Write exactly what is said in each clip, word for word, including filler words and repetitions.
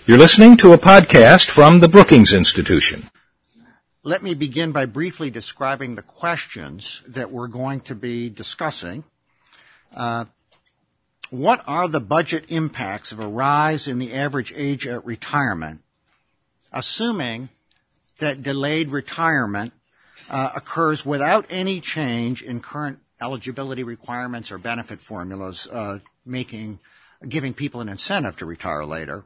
You're listening to a podcast from the Brookings Institution. Let me begin by briefly describing the questions that we're going to be discussing. Uh, what are the budget impacts of a rise in the average age at retirement, assuming that delayed retirement uh, occurs without any change in current eligibility requirements or benefit formulas, uh, making giving people an incentive to retire later?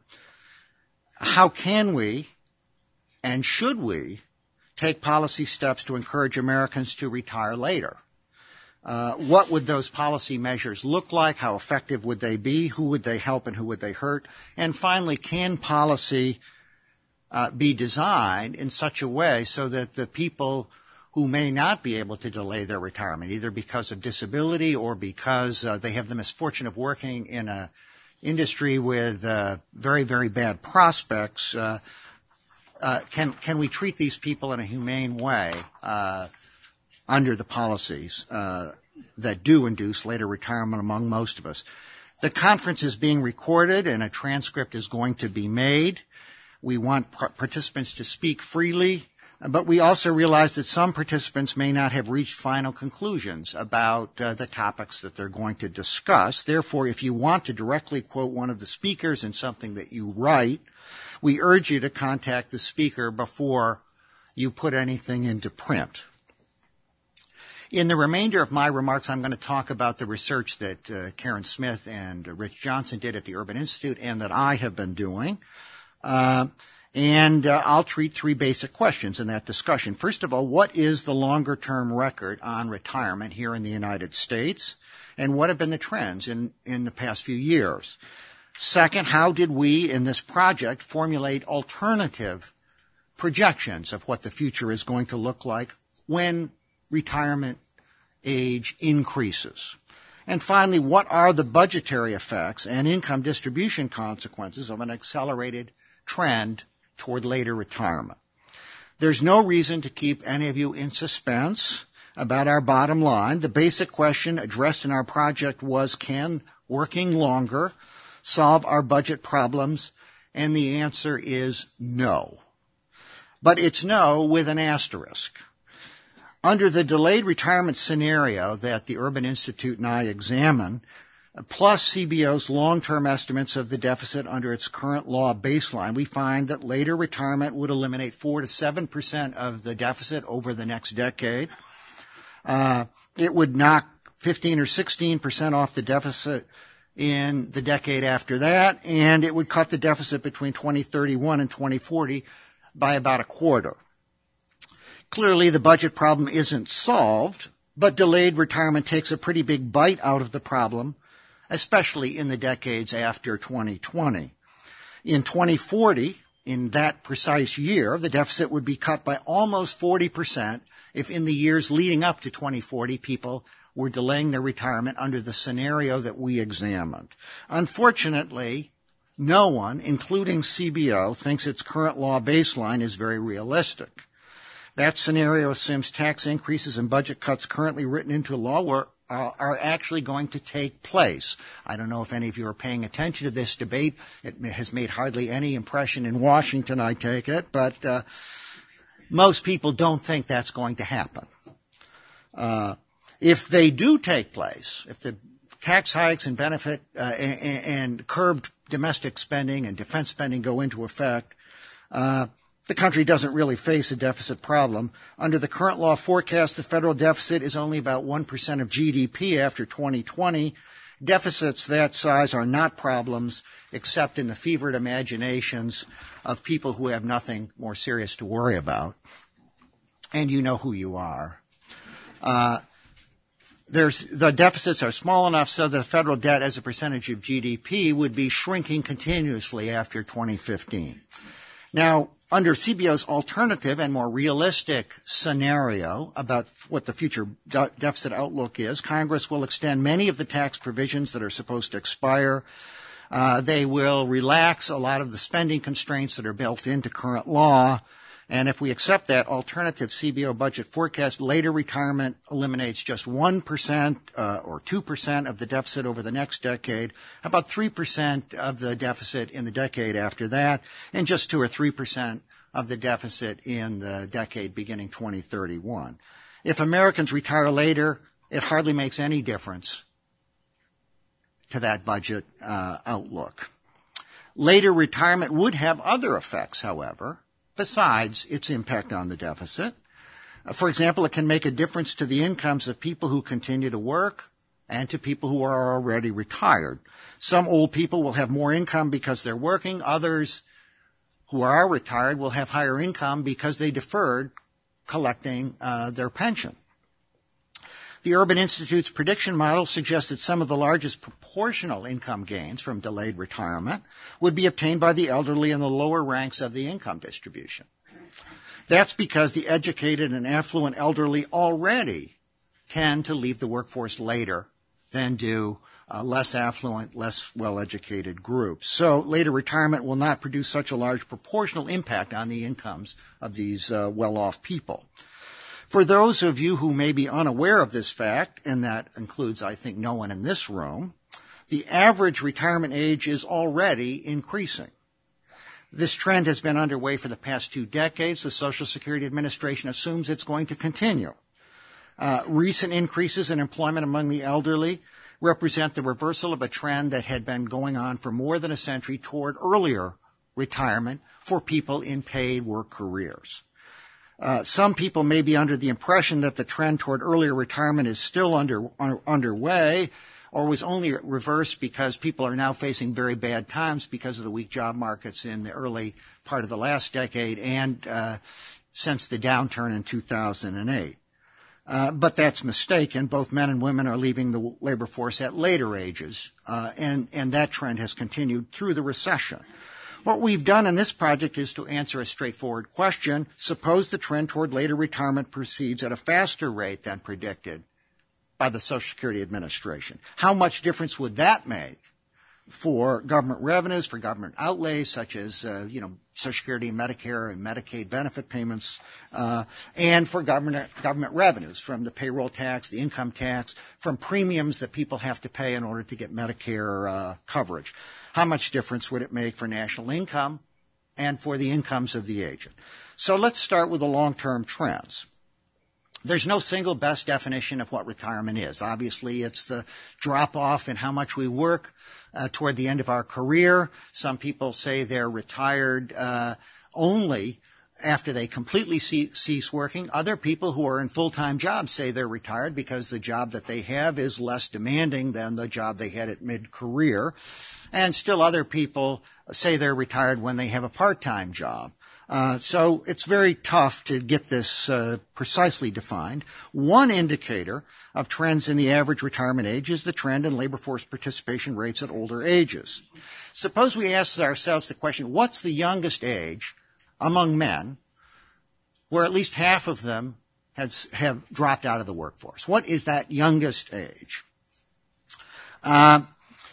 How can we and should we take policy steps to encourage Americans to retire later? Uh, what would those policy measures look like? How effective would they be? Who would they help and who would they hurt? And finally, can policy uh, be designed in such a way so that the people who may not be able to delay their retirement, either because of disability or because uh, they have the misfortune of working in a industry with uh, very, very bad prospects, uh, uh, can can we treat these people in a humane way uh, under the policies uh, that do induce later retirement among most of us? The conference is being recorded and a transcript is going to be made. We want par- participants to speak freely, but we also realize that some participants may not have reached final conclusions about uh, the topics that they're going to discuss. Therefore, if you want to directly quote one of the speakers in something that you write, we urge you to contact the speaker before you put anything into print. In the remainder of my remarks, I'm going to talk about the research that uh, Karen Smith and uh, Rich Johnson did at the Urban Institute and that I have been doing. Uh, And uh, I'll treat three basic questions in that discussion. First of all, what is the longer-term record on retirement here in the United States? And what have been the trends in, in the past few years? Second, how did we in this project formulate alternative projections of what the future is going to look like when retirement age increases? And finally, what are the budgetary effects and income distribution consequences of an accelerated trend toward later retirement? There's no reason to keep any of you in suspense about our bottom line. The basic question addressed in our project was, can working longer solve our budget problems? And the answer is no. But it's no with an asterisk. Under the delayed retirement scenario that the Urban Institute and I examine, plus C B O's long-term estimates of the deficit under its current law baseline, we find that later retirement would eliminate four to seven percent of the deficit over the next decade. Uh, it would knock fifteen or sixteen percent off the deficit in the decade after that, and it would cut the deficit between twenty thirty-one and twenty forty by about a quarter. Clearly, the budget problem isn't solved, but delayed retirement takes a pretty big bite out of the problem, especially in the decades after twenty twenty. In twenty forty, in that precise year, the deficit would be cut by almost forty percent if in the years leading up to twenty forty, people were delaying their retirement under the scenario that we examined. Unfortunately, no one, including C B O, thinks its current law baseline is very realistic. That scenario assumes tax increases and budget cuts currently written into law were Uh, are actually going to take place. I don't know if any of you are paying attention to this debate. It has made hardly any impression in Washington, I take it, but uh, most people don't think that's going to happen. Uh, if they do take place, if the tax hikes and benefit uh, and, and curbed domestic spending and defense spending go into effect, uh, the country doesn't really face a deficit problem. Under the current law forecast, the federal deficit is only about one percent of G D P after twenty twenty. Deficits that size are not problems except in the fevered imaginations of people who have nothing more serious to worry about. And you know who you are. Uh, there's, the deficits are small enough so the federal debt as a percentage of G D P would be shrinking continuously after twenty fifteen. Now, under C B O's alternative and more realistic scenario about what the future de- deficit outlook is, Congress will extend many of the tax provisions that are supposed to expire. Uh, they will relax a lot of the spending constraints that are built into current law, And if we accept that alternative C B O budget forecast, later retirement eliminates just one percent uh, or two percent of the deficit over the next decade, about three percent of the deficit in the decade after that, and just two or three percent of the deficit in the decade beginning twenty thirty-one. If Americans retire later, it hardly makes any difference to that budget uh, outlook. Later retirement would have other effects, however, besides its impact on the deficit. Uh, for example, it can make a difference to the incomes of people who continue to work and to people who are already retired. Some old people will have more income because they're working. Others who are retired will have higher income because they deferred collecting uh, their pension. The Urban Institute's prediction model suggests that some of the largest proportional income gains from delayed retirement would be obtained by the elderly in the lower ranks of the income distribution. That's because the educated and affluent elderly already tend to leave the workforce later than do uh, less affluent, less well-educated groups. So later retirement will not produce such a large proportional impact on the incomes of these uh, well-off people. For those of you who may be unaware of this fact, and that includes, I think, no one in this room, the average retirement age is already increasing. This trend has been underway for the past two decades. The Social Security Administration assumes it's going to continue. Uh, recent increases in employment among the elderly represent the reversal of a trend that had been going on for more than a century toward earlier retirement for people in paid work careers. Uh, some people may be under the impression that the trend toward earlier retirement is still under, under underway, or was only reversed because people are now facing very bad times because of the weak job markets in the early part of the last decade and uh, since the downturn in two thousand eight. Uh, but that's mistaken. Both men and women are leaving the labor force at later ages, uh, and, and that trend has continued through the recession. What we've done in this project is to answer a straightforward question. Suppose the trend toward later retirement proceeds at a faster rate than predicted by the Social Security Administration. How much difference would that make for government revenues, for government outlays such as, uh, you know, Social Security and Medicare and Medicaid benefit payments, uh, and for government, government revenues from the payroll tax, the income tax, from premiums that people have to pay in order to get Medicare uh, coverage? How much difference would it make for national income and for the incomes of the aged? So let's start with the long-term trends. There's no single best definition of what retirement is. Obviously, it's the drop-off in how much we work uh, toward the end of our career. Some people say they're retired uh, only after they completely ce- cease working. Other people who are in full-time jobs say they're retired because the job that they have is less demanding than the job they had at mid-career. And still other people say they're retired when they have a part-time job. Uh, so it's very tough to get this uh, precisely defined. One indicator of trends in the average retirement age is the trend in labor force participation rates at older ages. Suppose we ask ourselves the question, what's the youngest age among men where at least half of them has, have dropped out of the workforce? What is that youngest age? Uh,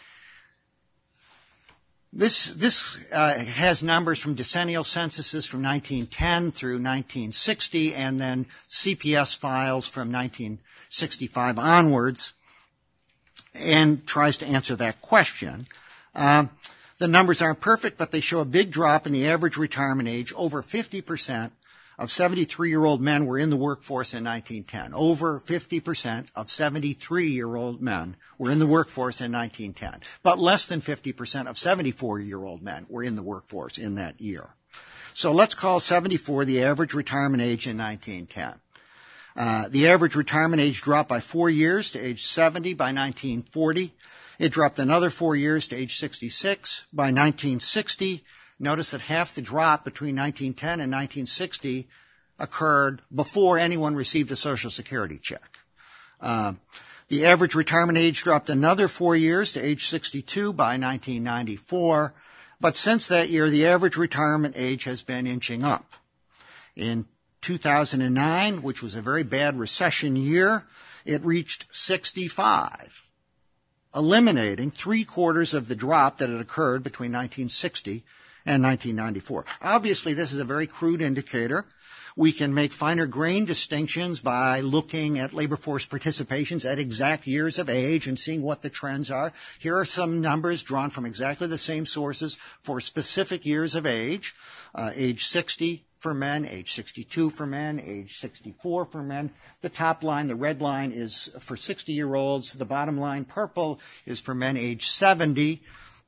This, this uh, has numbers from decennial censuses from nineteen ten through nineteen sixty and then C P S files from nineteen sixty-five onwards and tries to answer that question. Uh, the numbers aren't perfect, but they show a big drop in the average retirement age. Over fifty percent of seventy-three-year-old men were in the workforce in nineteen ten. Over fifty percent of seventy-three-year-old men were in the workforce in nineteen ten. But less than fifty percent of seventy-four-year-old men were in the workforce in that year. So let's call seventy-four the average retirement age in nineteen ten. Uh, the average retirement age dropped by four years to age seventy by nineteen forty. It dropped another four years to age sixty-six by nineteen sixty. Notice that half the drop between nineteen ten and nineteen sixty occurred before anyone received a Social Security check. Uh, the average retirement age dropped another four years to age sixty-two by nineteen ninety-four, but since that year, the average retirement age has been inching up. In two thousand nine, which was a very bad recession year, it reached sixty-five, eliminating three quarters of the drop that had occurred between nineteen sixty and nineteen ninety-four. Obviously, this is a very crude indicator. We can make finer grain distinctions by looking at labor force participations at exact years of age and seeing what the trends are. Here are some numbers drawn from exactly the same sources for specific years of age. Uh, age sixty for men, age sixty-two for men, age sixty-four for men. The top line, the red line, is for sixty-year-olds. The bottom line, purple, is for men age seventy.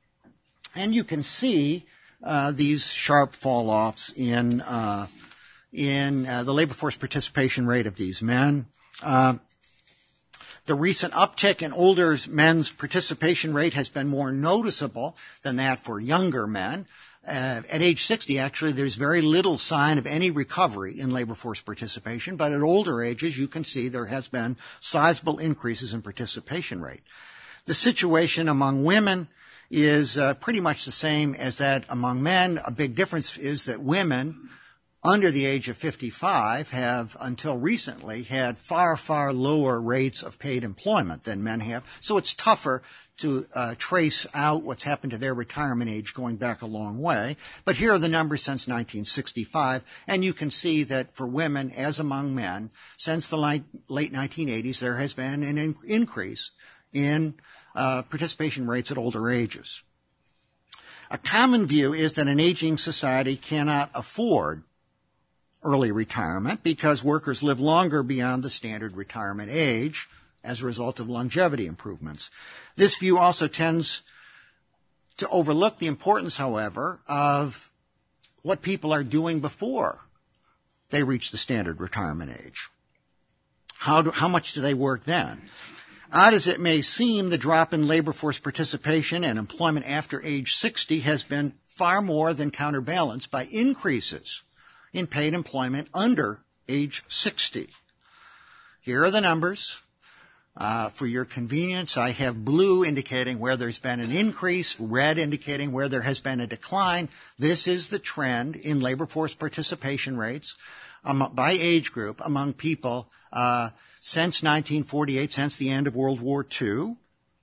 And you can see uh, these sharp fall-offs in uh, in uh, the labor force participation rate of these men. Uh, the recent uptick in older men's participation rate has been more noticeable than that for younger men. Uh, at age sixty, actually, there's very little sign of any recovery in labor force participation, but at older ages, you can see there has been sizable increases in participation rate. The situation among women is uh, pretty much the same as that among men. A big difference is that women under the age of fifty-five have, until recently, had far, far lower rates of paid employment than men have. So it's tougher to uh, trace out what's happened to their retirement age going back a long way. But here are the numbers since nineteen sixty-five, and you can see that for women, as among men, since the late, late nineteen eighties, there has been an in- increase in uh, participation rates at older ages. A common view is that an aging society cannot afford early retirement because workers live longer beyond the standard retirement age as a result of longevity improvements. This view also tends to overlook the importance, however, of what people are doing before they reach the standard retirement age. How do, how much do they work then? Odd as it may seem, the drop in labor force participation and employment after age sixty has been far more than counterbalanced by increases in paid employment under age sixty. Here are the numbers. Uh, for your convenience, I have blue indicating where there's been an increase, red indicating where there has been a decline. This is the trend in labor force participation rates um, by age group among people uh, since nineteen forty-eight, since the end of World War Two.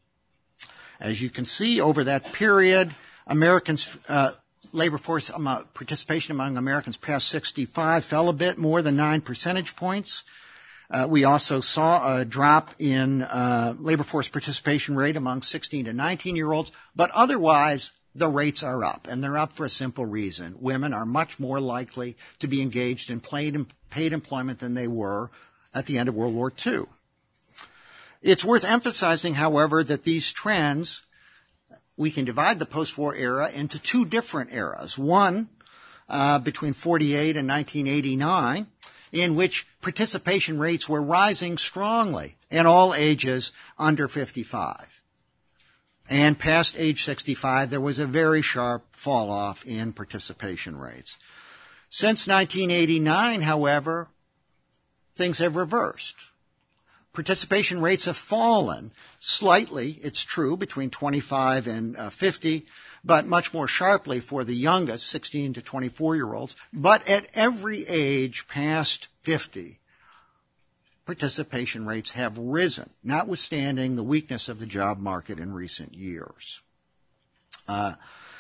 As you can see, over that period, Americans uh, labor force um, participation among Americans past sixty-five fell a bit, more than nine percentage points. Uh, we also saw a drop in uh, labor force participation rate among sixteen to nineteen-year-olds, but otherwise the rates are up, and they're up for a simple reason. Women are much more likely to be engaged in paid, paid employment than they were at the end of World War Two. It's worth emphasizing, however, that these trends, we can divide the post-war era into two different eras. One, uh, between forty-eight and nineteen eighty-nine, in which participation rates were rising strongly in all ages under fifty-five. And past age sixty-five, there was a very sharp fall-off in participation rates. Since nineteen eighty-nine, however, things have reversed. Participation rates have fallen slightly, it's true, between twenty-five and uh, fifty, but much more sharply for the youngest, sixteen to twenty-four-year-olds. But at every age past fifty, participation rates have risen, notwithstanding the weakness of the job market in recent years. Uh,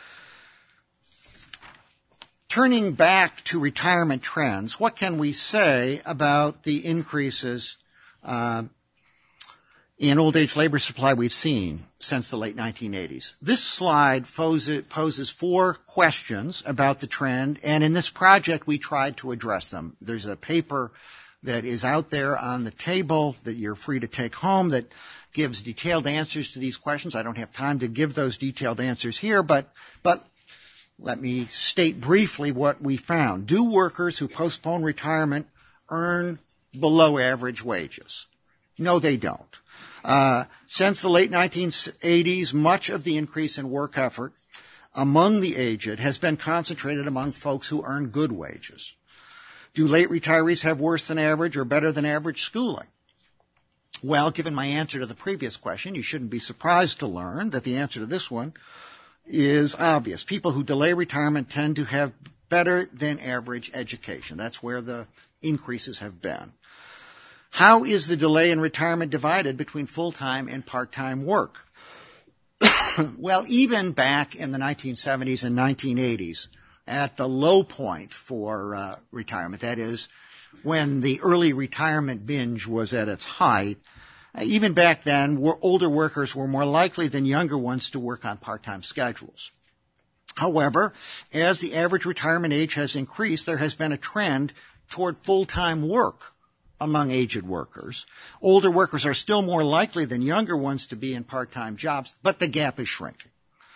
turning back to retirement trends, what can we say about the increases uh, in old age labor supply we've seen since the late nineteen eighties? This slide poses four questions about the trend, and in this project we tried to address them. There's a paper that is out there on the table that you're free to take home that gives detailed answers to these questions. I don't have time to give those detailed answers here, but but let me state briefly what we found. Do workers who postpone retirement earn below average wages? No, they don't. Uh, since the late nineteen eighties, much of the increase in work effort among the aged has been concentrated among folks who earn good wages. Do late retirees have worse than average or better than average schooling? Well, given my answer to the previous question, you shouldn't be surprised to learn that the answer to this one is obvious. People who delay retirement tend to have better than average education. That's where the increases have been. How is the delay in retirement divided between full-time and part-time work? Well, even back in the nineteen seventies and nineteen eighties, at the low point for uh, retirement, that is, when the early retirement binge was at its height, uh, even back then, older workers were more likely than younger ones to work on part-time schedules. However, as the average retirement age has increased, there has been a trend toward full-time work among aged workers. Older workers are still more likely than younger ones to be in part-time jobs, but the gap is shrinking.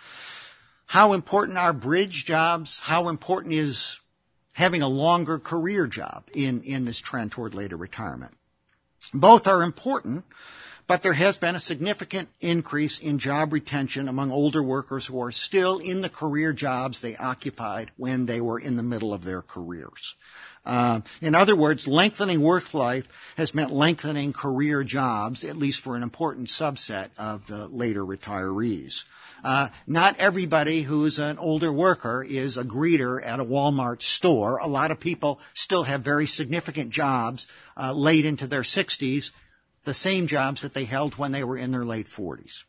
How important are bridge jobs? How important is having a longer career job in, in this trend toward later retirement? Both are important, but there has been a significant increase in job retention among older workers who are still in the career jobs they occupied when they were in the middle of their careers. Uh, in other words, lengthening work life has meant lengthening career jobs, at least for an important subset of the later retirees. Uh, not everybody who's an older worker is a greeter at a Walmart store. A lot of people still have very significant jobs uh, late into their sixties, the same jobs that they held when they were in their late forties.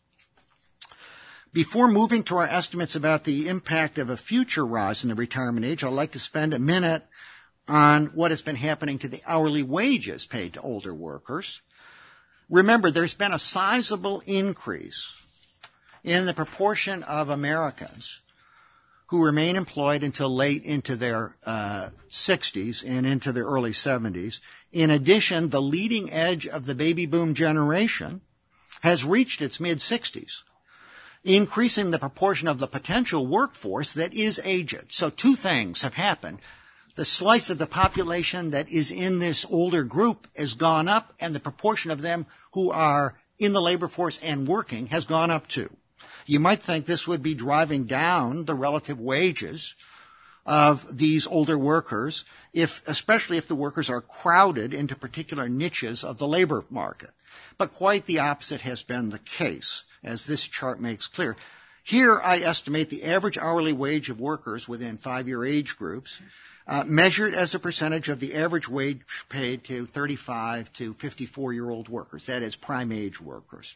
Before moving to our estimates about the impact of a future rise in the retirement age, I'd like to spend a minute on what has been happening to the hourly wages paid to older workers. Remember, there's been a sizable increase in the proportion of Americans who remain employed until late into their uh, sixties and into their early seventies. In addition, the leading edge of the baby boom generation has reached its mid-sixties, increasing the proportion of the potential workforce that is aged. So two things have happened. The slice of the population that is in this older group has gone up, and the proportion of them who are in the labor force and working has gone up too. You might think this would be driving down the relative wages of these older workers, if, especially if the workers are crowded into particular niches of the labor market. But quite the opposite has been the case, as this chart makes clear. Here I estimate the average hourly wage of workers within five-year age groups, Uh, measured as a percentage of the average wage paid to thirty-five to fifty-four-year-old workers, that is, prime age workers.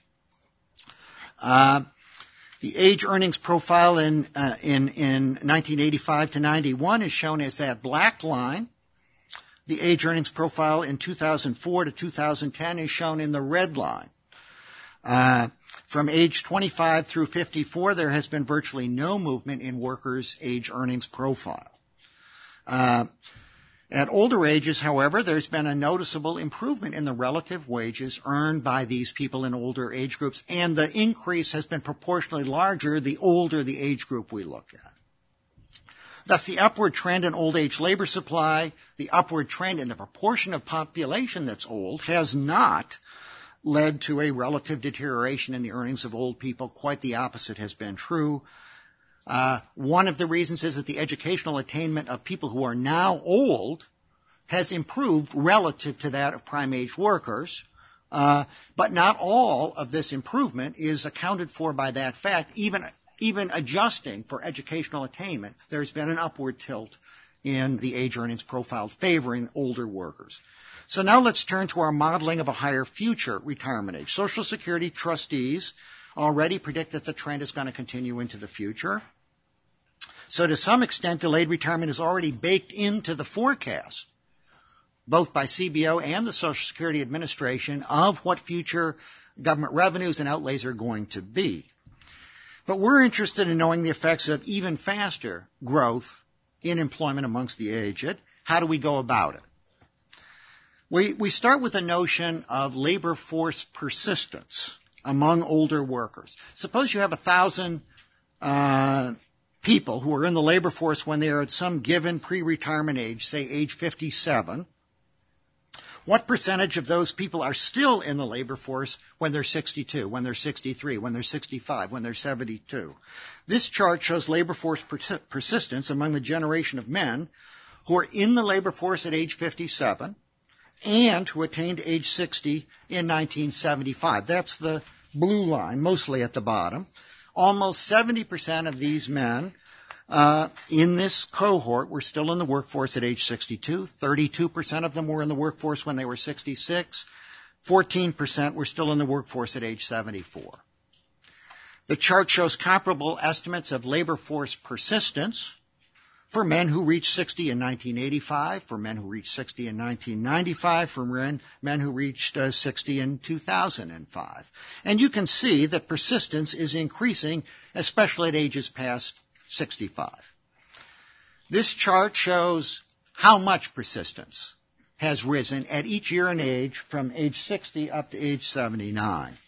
Uh, the age earnings profile in, uh, in, in nineteen eighty-five to ninety-one is shown as that black line. The age earnings profile in two thousand four to two thousand ten is shown in the red line. Uh, from age twenty-five through fifty-four, there has been virtually no movement in workers' age earnings profile. Uh, at older ages, however, there's been a noticeable improvement in the relative wages earned by these people in older age groups, and the increase has been proportionally larger the older the age group we look at. Thus, the upward trend in old age labor supply, the upward trend in the proportion of population that's old, has not led to a relative deterioration in the earnings of old people. Quite the opposite has been true. Uh, one of the reasons is that the educational attainment of people who are now old has improved relative to that of prime-age workers, uh, but not all of this improvement is accounted for by that fact. Even, even adjusting for educational attainment, there's been an upward tilt in the age earnings profile favoring older workers. So now let's turn to our modeling of a higher future retirement age. Social Security trustees already predict that the trend is going to continue into the future. So to some extent, delayed retirement is already baked into the forecast, both by C B O and the Social Security Administration, of what future government revenues and outlays are going to be. But we're interested in knowing the effects of even faster growth in employment amongst the aged. How do we go about it? We, we start with the notion of labor force persistence among older workers. Suppose you have a thousand uh, people who are in the labor force when they are at some given pre-retirement age, say age fifty-seven. What percentage of those people are still in the labor force when they're sixty-two, when they're sixty-three, when they're sixty-five, when they're seventy-two? This chart shows labor force per- persistence among the generation of men who are in the labor force at age fifty-seven and who attained age sixty in nineteen seventy-five. That's the blue line, mostly at the bottom. Almost seventy percent of these men uh, in this cohort were still in the workforce at age sixty-two. thirty-two percent of them were in the workforce when they were sixty-six. fourteen percent were still in the workforce at age seventy-four. The chart shows comparable estimates of labor force persistence for men who reached sixty in nineteen eighty-five, for men who reached sixty in nineteen ninety-five, for men, men who reached uh, sixty in two thousand five. And you can see that persistence is increasing, especially at ages past sixty-five. This chart shows how much persistence has risen at each year and age from age sixty up to age seventy-nine.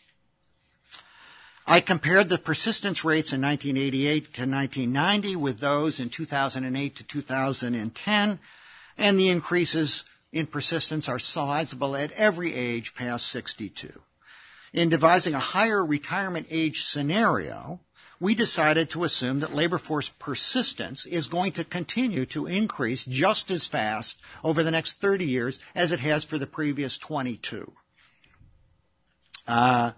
I compared the persistence rates in nineteen eighty-eight to nineteen ninety with those in two thousand eight to two thousand ten, and the increases in persistence are sizable at every age past sixty-two. In devising a higher retirement age scenario, we decided to assume that labor force persistence is going to continue to increase just as fast over the next thirty years as it has for the previous twenty-two. Uh,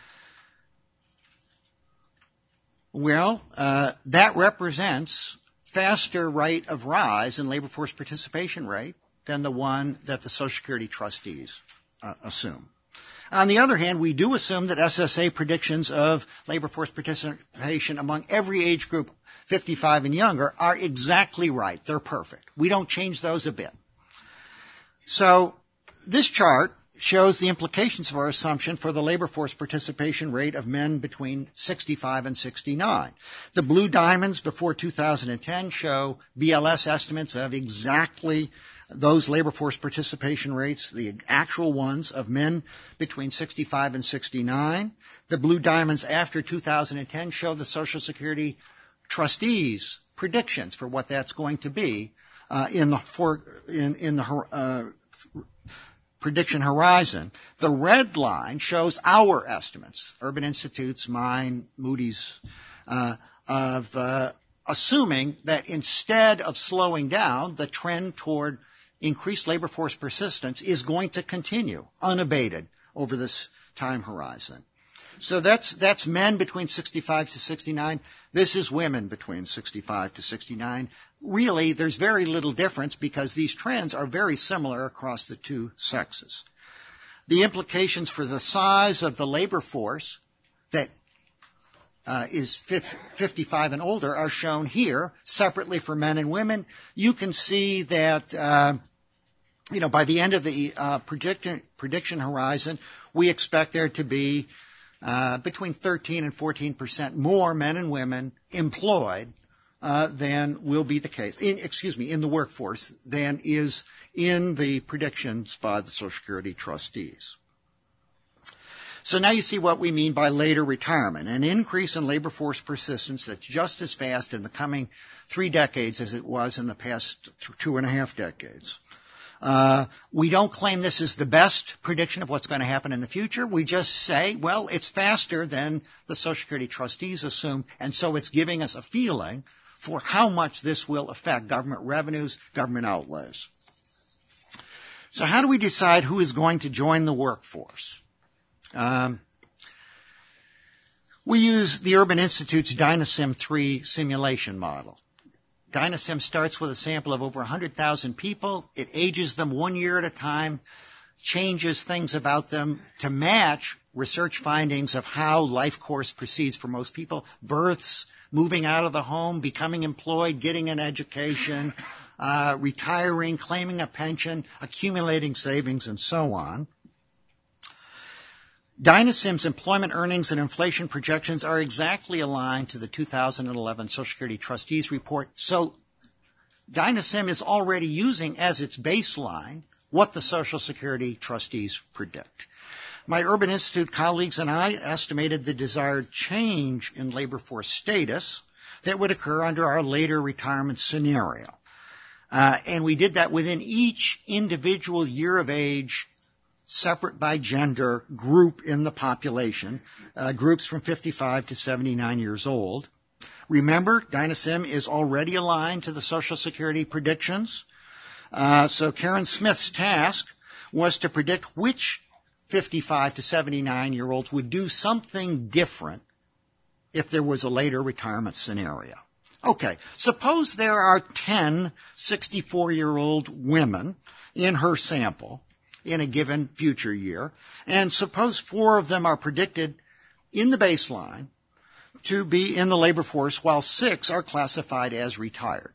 Well, uh, that represents faster rate of rise in labor force participation rate than the one that the Social Security trustees uh, assume. On the other hand, we do assume that S S A predictions of labor force participation among every age group, fifty-five and younger, are exactly right. They're perfect. We don't change those a bit. So this chart shows the implications of our assumption for the labor force participation rate of men between sixty-five and sixty-nine. The blue diamonds before two thousand ten show B L S estimates of exactly those labor force participation rates, the actual ones of men between sixty-five and sixty-nine. The blue diamonds after two thousand ten show the Social Security trustees' predictions for what that's going to be uh, in the for, in, in the uh, prediction horizon. The red line shows our estimates, Urban Institute's, mine, Moody's, uh, of uh, assuming that instead of slowing down, the trend toward increased labor force persistence is going to continue unabated over this time horizon. So that's that's men between sixty-five to sixty-nine. This is women between sixty-five to sixty-nine. Really, there's very little difference because these trends are very similar across the two sexes. The implications for the size of the labor force that uh, is fifty-five and older are shown here separately for men and women. You can see that, uh, you know, by the end of the uh, prediction, prediction horizon, we expect there to be uh, between thirteen and fourteen percent more men and women employed Uh, than will be the case, in, excuse me, in the workforce than is in the predictions by the Social Security trustees. So now you see what we mean by later retirement, an increase in labor force persistence that's just as fast in the coming three decades as it was in the past two and a half decades. Uh, we don't claim this is the best prediction of what's going to happen in the future. We just say, well, it's faster than the Social Security trustees assume, and so it's giving us a feeling for how much this will affect government revenues, government outlays. So how do we decide who is going to join the workforce? Um, we use the Urban Institute's Dynasim three simulation model. Dynasim starts with a sample of over one hundred thousand people. It ages them one year at a time, changes things about them to match research findings of how life course proceeds for most people, births, moving out of the home, becoming employed, getting an education, uh, retiring, claiming a pension, accumulating savings, and so on. Dynasim's employment earnings and inflation projections are exactly aligned to the two thousand eleven Social Security Trustees Report. So Dynasim is already using as its baseline what the Social Security trustees predict. My Urban Institute colleagues and I estimated the desired change in labor force status that would occur under our later retirement scenario. Uh, and we did that within each individual year of age, separate by gender, group in the population, uh, groups from fifty-five to seventy-nine years old. Remember, Dynasim is already aligned to the Social Security predictions. Uh, so Karen Smith's task was to predict which fifty-five to seventy-nine-year-olds would do something different if there was a later retirement scenario. Okay, suppose there are ten sixty-four-year-old women in her sample in a given future year, and suppose four of them are predicted in the baseline to be in the labor force, while six are classified as retired.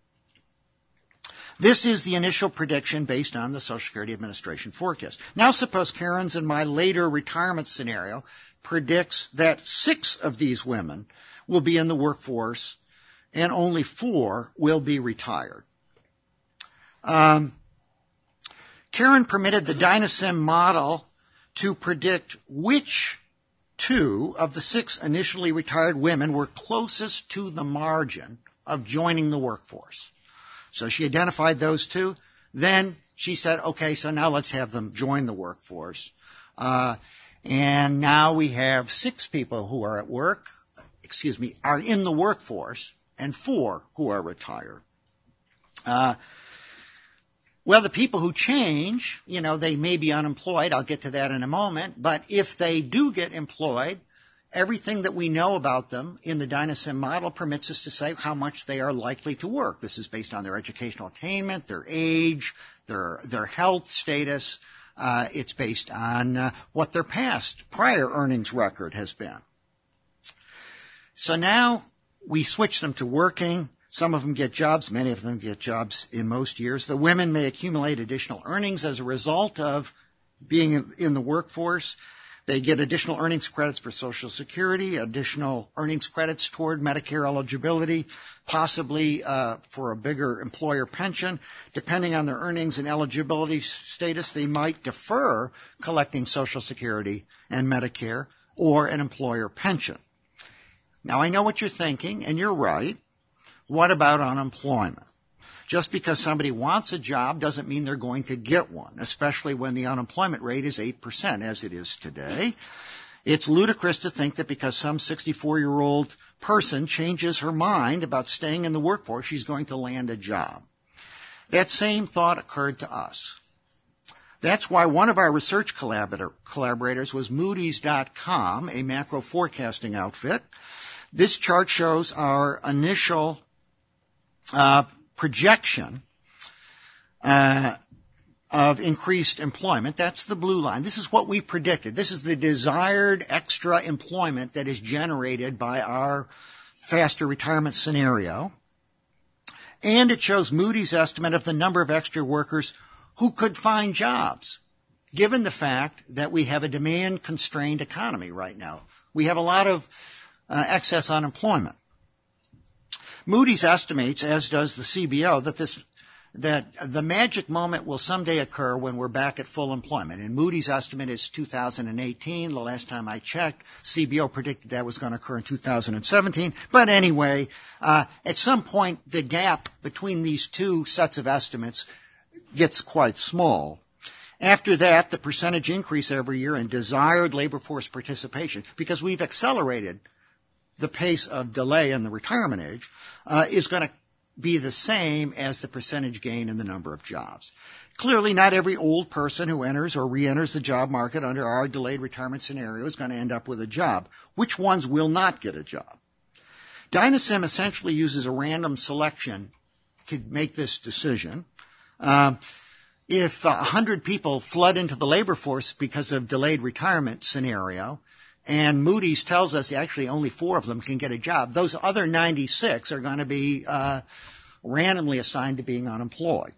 This is the initial prediction based on the Social Security Administration forecast. Now suppose Karen's and my later retirement scenario predicts that six of these women will be in the workforce and only four will be retired. Um, Karen permitted the Dynasim model to predict which two of the six initially retired women were closest to the margin of joining the workforce. So she identified those two. Then she said, okay, so now let's have them join the workforce. Uh, and now we have six people who are at work, excuse me, are in the workforce, and four who are retired. Uh, well, the people who change, you know, they may be unemployed. I'll get to that in a moment. But if they do get employed, everything that we know about them in the Dynasim model permits us to say how much they are likely to work. This is based on their educational attainment, their age, their their health status. Uh, it's based on uh, what their past, prior earnings record has been. So now we switch them to working. Some of them get jobs. Many of them get jobs in most years. The women may accumulate additional earnings as a result of being in, in the workforce. They get additional earnings credits for Social Security, additional earnings credits toward Medicare eligibility, possibly uh, for a bigger employer pension. Depending on their earnings and eligibility status, they might defer collecting Social Security and Medicare or an employer pension. Now, I know what you're thinking, and you're right. What about unemployment? Just because somebody wants a job doesn't mean they're going to get one, especially when the unemployment rate is eight percent, as it is today. It's ludicrous to think that because some sixty-four-year-old person changes her mind about staying in the workforce, she's going to land a job. That same thought occurred to us. That's why one of our research collaborator, collaborators was Moody's dot com, a macro forecasting outfit. This chart shows our initial uh, projection uh, of increased employment. That's the blue line. This is what we predicted. This is the desired extra employment that is generated by our faster retirement scenario. And it shows Moody's estimate of the number of extra workers who could find jobs, given the fact that we have a demand-constrained economy right now. We have a lot of uh, excess unemployment. Moody's estimates, as does the C B O, that this that the magic moment will someday occur when we're back at full employment. And Moody's estimate is two thousand eighteen. The last time I checked, C B O predicted that was going to occur in two thousand seventeen. But anyway, uh, at some point, the gap between these two sets of estimates gets quite small. After that, the percentage increase every year in desired labor force participation, because we've accelerated the pace of delay in the retirement age, uh, is going to be the same as the percentage gain in the number of jobs. Clearly, not every old person who enters or re-enters the job market under our delayed retirement scenario is going to end up with a job. Which ones will not get a job? Dynasim essentially uses a random selection to make this decision. Um, if a hundred people flood into the labor force because of delayed retirement scenario, and Moody's tells us actually only four of them can get a job, those other ninety-six are going to be uh, randomly assigned to being unemployed.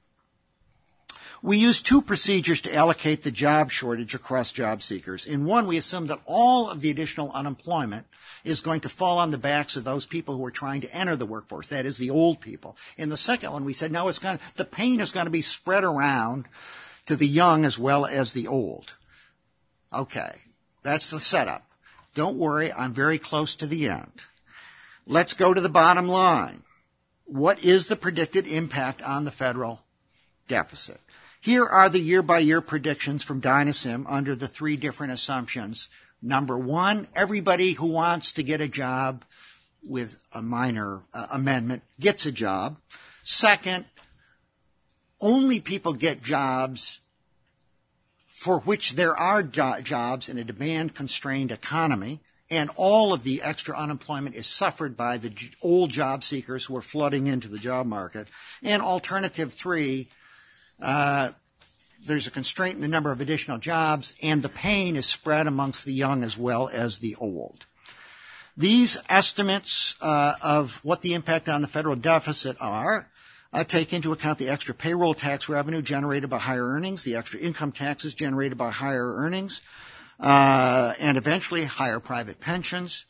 We use two procedures to allocate the job shortage across job seekers. In one, we assume that all of the additional unemployment is going to fall on the backs of those people who are trying to enter the workforce, that is, the old people. In the second one, we said, no, it's going to, the pain is going to be spread around to the young as well as the old. Okay, that's the setup. Don't worry, I'm very close to the end. Let's go to the bottom line. What is the predicted impact on the federal deficit? Here are the year-by-year predictions from Dynasim under the three different assumptions. Number one, everybody who wants to get a job with a minor uh, amendment gets a job. Second, only people get jobs for which there are jo- jobs in a demand-constrained economy, and all of the extra unemployment is suffered by the j- old job seekers who are flooding into the job market. And alternative three, uh, there's a constraint in the number of additional jobs, and the pain is spread amongst the young as well as the old. These estimates uh, of what the impact on the federal deficit are uh, take into account the extra payroll tax revenue generated by higher earnings, the extra income taxes generated by higher earnings, uh, and eventually higher private pensions,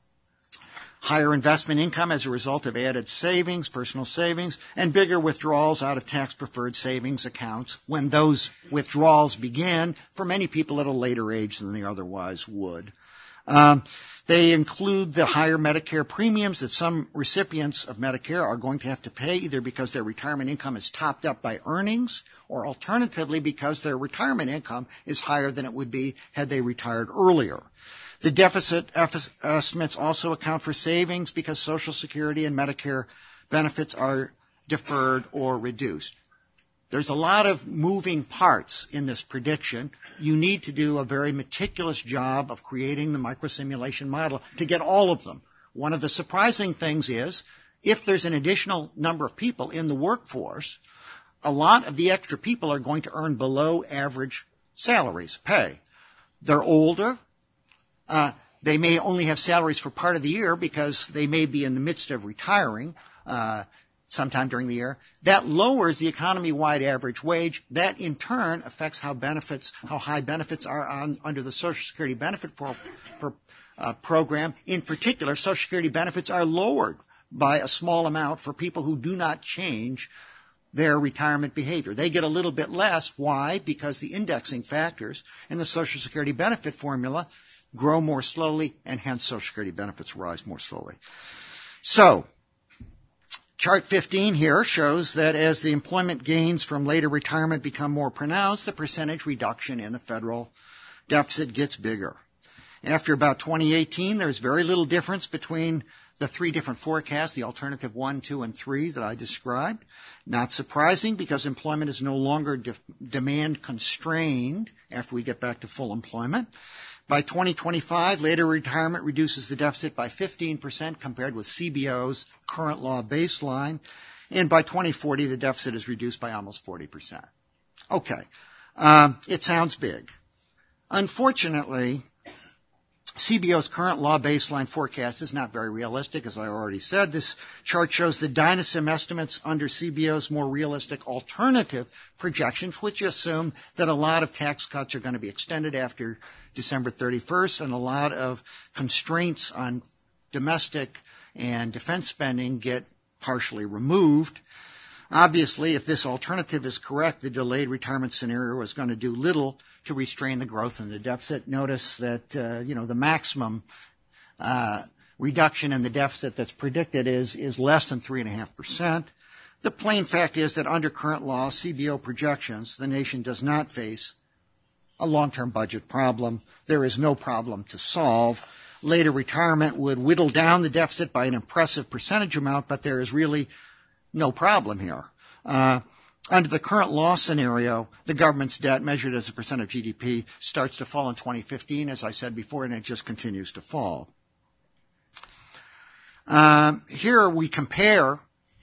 higher investment income as a result of added savings, personal savings, and bigger withdrawals out of tax-preferred savings accounts when those withdrawals begin for many people at a later age than they otherwise would. Um, they include the higher Medicare premiums that some recipients of Medicare are going to have to pay either because their retirement income is topped up by earnings or alternatively because their retirement income is higher than it would be had they retired earlier. The deficit estimates also account for savings because Social Security and Medicare benefits are deferred or reduced. There's a lot of moving parts in this prediction. You need to do a very meticulous job of creating the microsimulation model to get all of them. One of the surprising things is if there's an additional number of people in the workforce, a lot of the extra people are going to earn below average salaries, pay. They're older. Uh, they may only have salaries for part of the year because they may be in the midst of retiring uh, sometime during the year. That lowers the economy-wide average wage. That, in turn, affects how benefits, how high benefits are on, under the Social Security benefit pro, pro, uh, program. In particular, Social Security benefits are lowered by a small amount for people who do not change their retirement behavior. They get a little bit less. Why? Because the indexing factors in the Social Security benefit formula grow more slowly, and hence Social Security benefits rise more slowly. So, chart fifteen here shows that as the employment gains from later retirement become more pronounced, the percentage reduction in the federal deficit gets bigger. After about twenty eighteen, there's very little difference between the three different forecasts, the alternative one, two, and three that I described. Not surprising because employment is no longer de- demand constrained after we get back to full employment. By twenty twenty-five, later retirement reduces the deficit by fifteen percent compared with C B O's current law baseline. And by twenty forty, the deficit is reduced by almost forty percent. Okay. Um, it sounds big. Unfortunately, C B O's current law baseline forecast is not very realistic, as I already said. This chart shows the Dynasim estimates under C B O's more realistic alternative projections, which assume that a lot of tax cuts are going to be extended after December thirty-first, and a lot of constraints on domestic and defense spending get partially removed. Obviously, if this alternative is correct, the delayed retirement scenario is going to do little to restrain the growth in the deficit. Notice that, uh, you know, the maximum uh, reduction in the deficit that's predicted is, is less than three point five percent. The plain fact is that under current law, C B O projections, the nation does not face a long-term budget problem. There is no problem to solve. Later retirement would whittle down the deficit by an impressive percentage amount, but there is really no problem here. Uh, under the current law scenario, the government's debt measured as a percent of G D P starts to fall in twenty fifteen, as I said before, and it just continues to fall. Um, here we compare.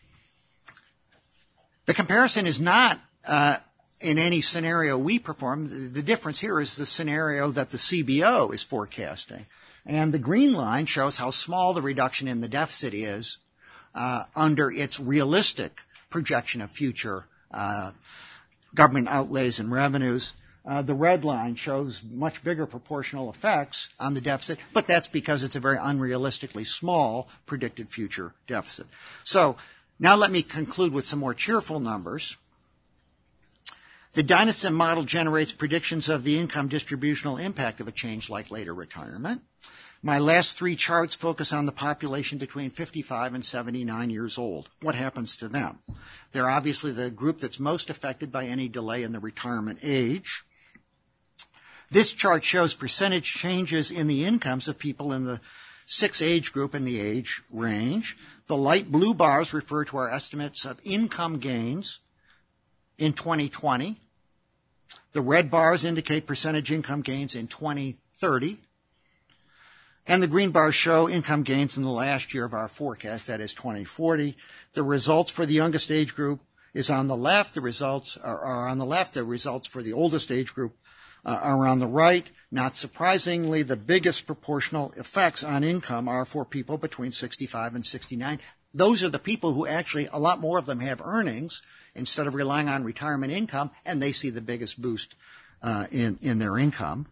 The comparison is not uh, in any scenario we perform. The, the difference here is the scenario that the C B O is forecasting. And the green line shows how small the reduction in the deficit is uh, under its realistic projection of future uh, government outlays and revenues. Uh, the red line shows much bigger proportional effects on the deficit, but that's because it's a very unrealistically small predicted future deficit. So now let me conclude with some more cheerful numbers. The Dynasim model generates predictions of the income distributional impact of a change like later retirement. My last three charts focus on the population between fifty-five and seventy-nine years old. What happens to them? They're obviously the group that's most affected by any delay in the retirement age. This chart shows percentage changes in the incomes of people in the six age group in the age range. The light blue bars refer to our estimates of income gains in twenty twenty. The red bars indicate percentage income gains in twenty thirty. And the green bars show income gains in the last year of our forecast, that is twenty forty. The results for the youngest age group is on the left. The results are, are on the left. The results for the oldest age group uh, are on the right. Not surprisingly, the biggest proportional effects on income are for people between sixty-five and sixty-nine. Those are the people who actually, a lot more of them have earnings instead of relying on retirement income, and they see the biggest boost uh, in, in their income.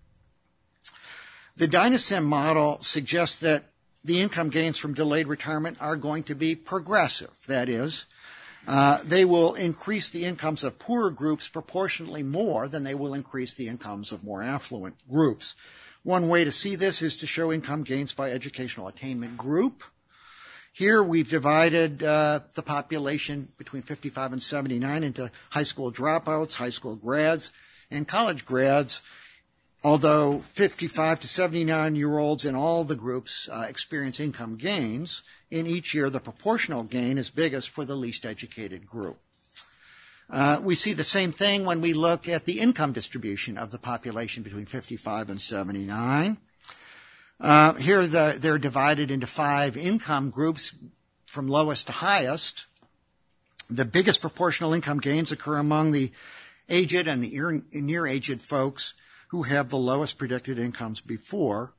The Dynasem model suggests that the income gains from delayed retirement are going to be progressive. That is, uh, they will increase the incomes of poorer groups proportionately more than they will increase the incomes of more affluent groups. One way to see this is to show income gains by educational attainment group. Here we've divided uh, the population between fifty-five and seventy-nine into high school dropouts, high school grads, and college grads, although fifty-five to seventy-nine-year-olds in all the groups uh, experience income gains. In each year, the proportional gain is biggest for the least educated group. Uh, we see the same thing when we look at the income distribution of the population between fifty-five and seventy-nine. Uh, here the, they're divided into five income groups from lowest to highest. The biggest proportional income gains occur among the aged and the near-aged folks who have the lowest predicted incomes before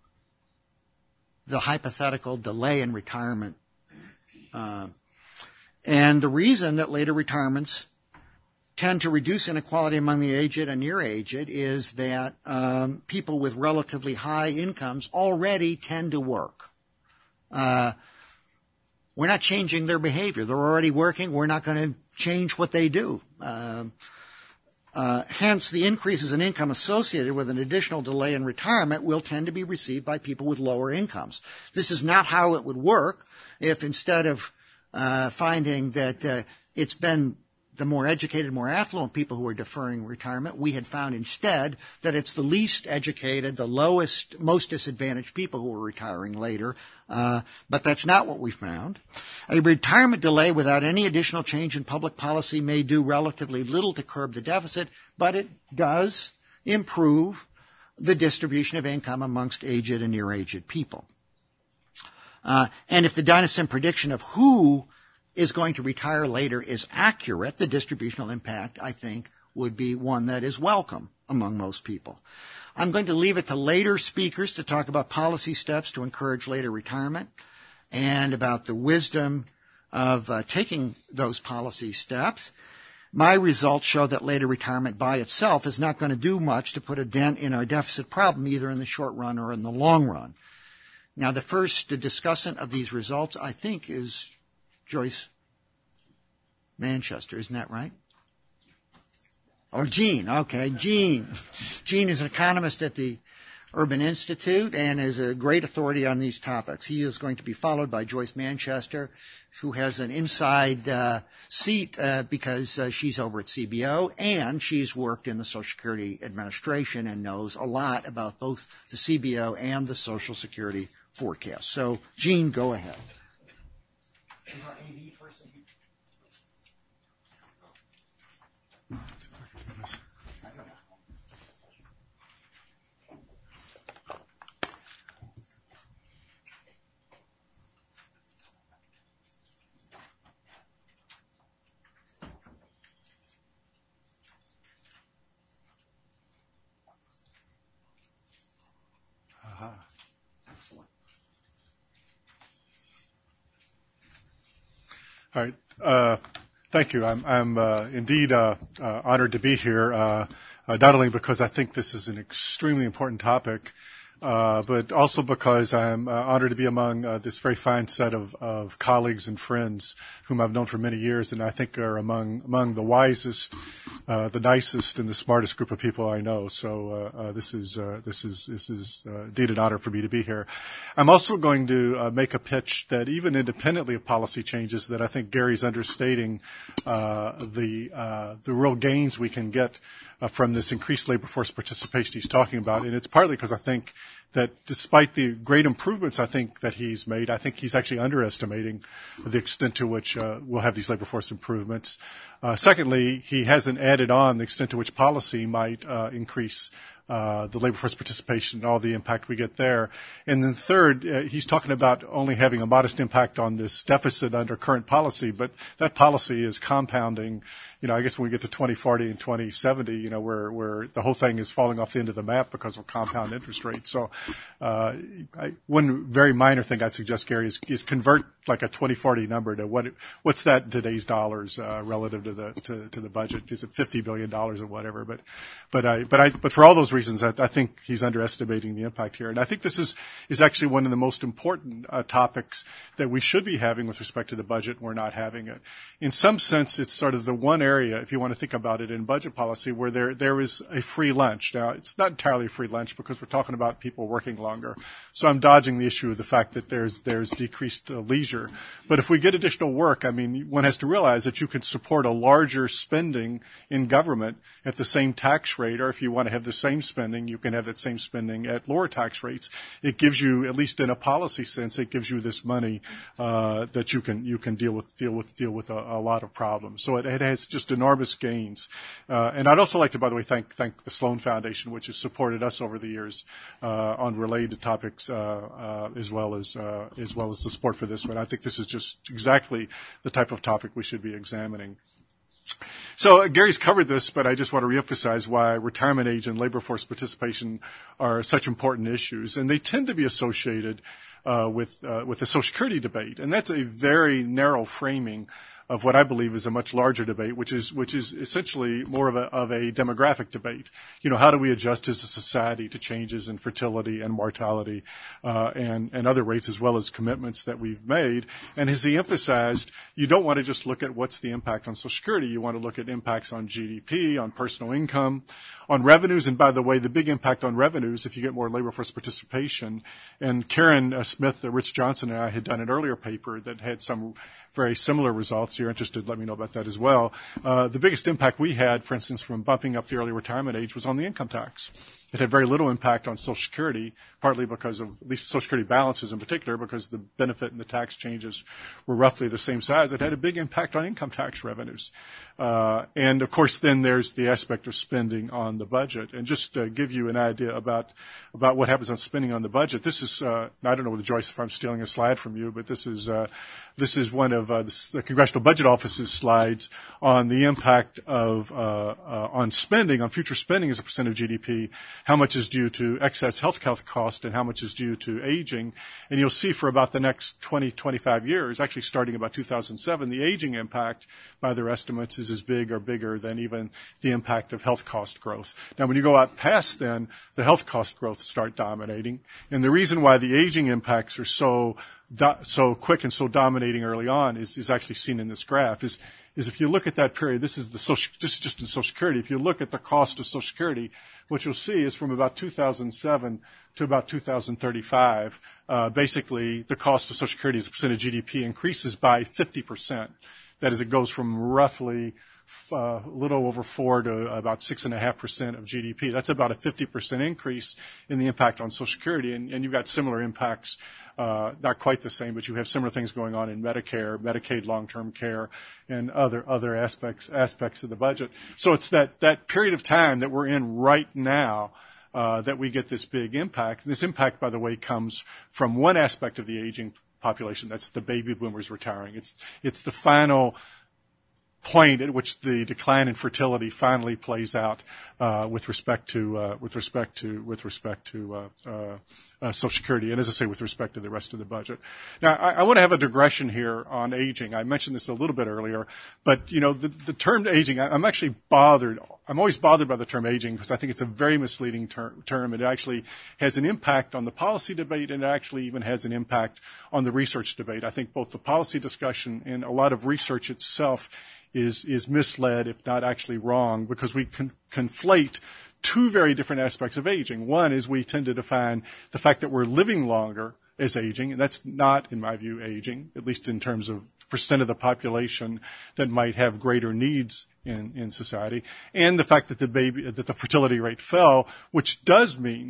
the hypothetical delay in retirement. Uh, and the reason that later retirements tend to reduce inequality among the aged and near-aged is that um, people with relatively high incomes already tend to work. Uh, we're not changing their behavior. They're already working. We're not going to change what they do. Uh, uh, hence, the increases in income associated with an additional delay in retirement will tend to be received by people with lower incomes. This is not how it would work if instead of uh, finding that uh, it's been the more educated, more affluent people who are deferring retirement, we had found instead that it's the least educated, the lowest, most disadvantaged people who are retiring later. Uh, but that's not what we found. A retirement delay without any additional change in public policy may do relatively little to curb the deficit, but it does improve the distribution of income amongst aged and near-aged people. Uh, and if the Dynasem prediction of who is going to retire later is accurate, the distributional impact, I think, would be one that is welcome among most people. I'm going to leave it to later speakers to talk about policy steps to encourage later retirement and about the wisdom of uh, taking those policy steps. My results show that later retirement by itself is not going to do much to put a dent in our deficit problem, either in the short run or in the long run. Now, the first discussant of these results, I think, is Joyce Manchester, isn't that right? Or Jean, okay, Jean. Jean is an economist at the Urban Institute and is a great authority on these topics. He is going to be followed by Joyce Manchester, who has an inside uh, seat uh, because uh, she's over at C B O and she's worked in the Social Security Administration and knows a lot about both the C B O and the Social Security forecast. So, Jean, go ahead. Is our A V person here? Uh-huh. Excellent. All right. Uh, thank you. I'm, I'm uh, indeed uh, uh, honored to be here, uh, uh, not only because I think this is an extremely important topic, uh, but also because I'm uh, honored to be among uh, this very fine set of, of colleagues and friends whom I've known for many years, and I think are among among the wisest, uh, the nicest, and the smartest group of people I know. So uh, uh, this is uh, this is this is uh, indeed an honor for me to be here. I'm also going to uh, make a pitch that even independently of policy changes, that I think Gary's understating uh, the uh, the real gains we can get uh, from this increased labor force participation he's talking about, and it's partly because I think that despite the great improvements I think that he's made, I think he's actually underestimating the extent to which uh, we'll have these labor force improvements. Uh, secondly, he hasn't added on the extent to which policy might uh, increase uh, the labor force participation and all the impact we get there. And then third, uh, he's talking about only having a modest impact on this deficit under current policy, but that policy is compounding. You know, I guess when we get to twenty forty and twenty seventy, you know, where, where the whole thing is falling off the end of the map because of compound interest rates. So, uh, I, one very minor thing I'd suggest, Gary, is, is convert like a twenty forty number to what, what's that in today's dollars, uh, relative to the, to, to the budget? Is it fifty billion dollars or whatever? But, but I, but I, but for all those reasons, I, I think he's underestimating the impact here. And I think this is, is actually one of the most important, uh, topics that we should be having with respect to the budget. We're not having it. In some sense, it's sort of the one area, if you want to think about it in budget policy, where there, there is a free lunch. Now, it's not entirely a free lunch because we're talking about people working longer. So I'm dodging the issue of the fact that there's, there's decreased uh, leisure. But if we get additional work, I mean, one has to realize that you can support a larger spending in government at the same tax rate, or if you want to have the same spending, you can have that same spending at lower tax rates. It gives you, at least in a policy sense, it gives you this money uh, that you can you can deal with deal with deal with a, a lot of problems. So it, it has just enormous gains. Uh, and I'd also like to, by the way, thank thank the Sloan Foundation, which has supported us over the years uh, on related topics, uh, uh, as well as uh, as well as the support for this one. I think this is just exactly the type of topic we should be examining. So uh, Gary's covered this, but I just want to reemphasize why retirement age and labor force participation are such important issues, and they tend to be associated uh, with uh, with the Social Security debate, and that's a very narrow framing of what I believe is a much larger debate, which is which is essentially more of a of a demographic debate. You know, how do we adjust as a society to changes in fertility and mortality uh, and and other rates, as well as commitments that we've made? And as he emphasized, you don't want to just look at what's the impact on Social Security. You want to look at impacts on G D P, on personal income, on revenues. And by the way, the big impact on revenues, if you get more labor force participation. And Karen uh, Smith, uh, Rich Johnson, and I had done an earlier paper that had some very similar results. If you're interested, let me know about that as well. Uh, the biggest impact we had, for instance, from bumping up the early retirement age was on the income tax. It had very little impact on Social Security, partly because of, at least Social Security balances in particular, because the benefit and the tax changes were roughly the same size. It had a big impact on income tax revenues. Uh, and of course, then there's the aspect of spending on the budget. And just to give you an idea about, about what happens on spending on the budget, this is, uh, I don't know, Joyce, if I'm stealing a slide from you, but this is, uh, this is one of uh, the, the Congressional Budget Office's slides on the impact of, uh, uh, on spending, on future spending as a percent of G D P, how much is due to excess health care cost and how much is due to aging. And you'll see for about the next twenty, twenty-five years, actually starting about two thousand seven, the aging impact, by their estimates, is as big or bigger than even the impact of health cost growth. Now, when you go out past then, the health cost growth start dominating. And the reason why the aging impacts are so do, so quick and so dominating early on is, is actually seen in this graph, is is if you look at that period, this is the social, just, just in Social Security, if you look at the cost of Social Security, what you'll see is from about two thousand seven to about two thousand thirty-five, uh, basically the cost of Social Security as a percent of G D P increases by fifty percent. That is, it goes from roughly uh, a little over four to about six and a half percent of G D P. That's about a fifty percent increase in the impact on Social Security, and, and you've got similar impacts, uh, not quite the same, but you have similar things going on in Medicare, Medicaid, long-term care, and other other aspects aspects of the budget. So it's that that period of time that we're in right now uh, that we get this big impact. And this impact, by the way, comes from one aspect of the aging population. That's the baby boomers retiring. It's it's the final point at which the decline in fertility finally plays out uh, with respect to uh, with respect to with respect to uh, uh, uh, Social Security, and as I say, with respect to the rest of the budget. Now, I, I want to have a digression here on aging. I mentioned this a little bit earlier, but you know, the, the term aging, I, I'm actually bothered. I'm always bothered by the term aging because I think it's a very misleading ter- term. It actually has an impact on the policy debate, and it actually even has an impact on the research debate. I think both the policy discussion and a lot of research itself is is misled, if not actually wrong, because we con- conflate two very different aspects of aging. One is we tend to define the fact that we're living longer as aging, and that's not, in my view, aging, at least in terms of percent of the population that might have greater needs in, in society, and the fact that the baby that the fertility rate fell, which does mean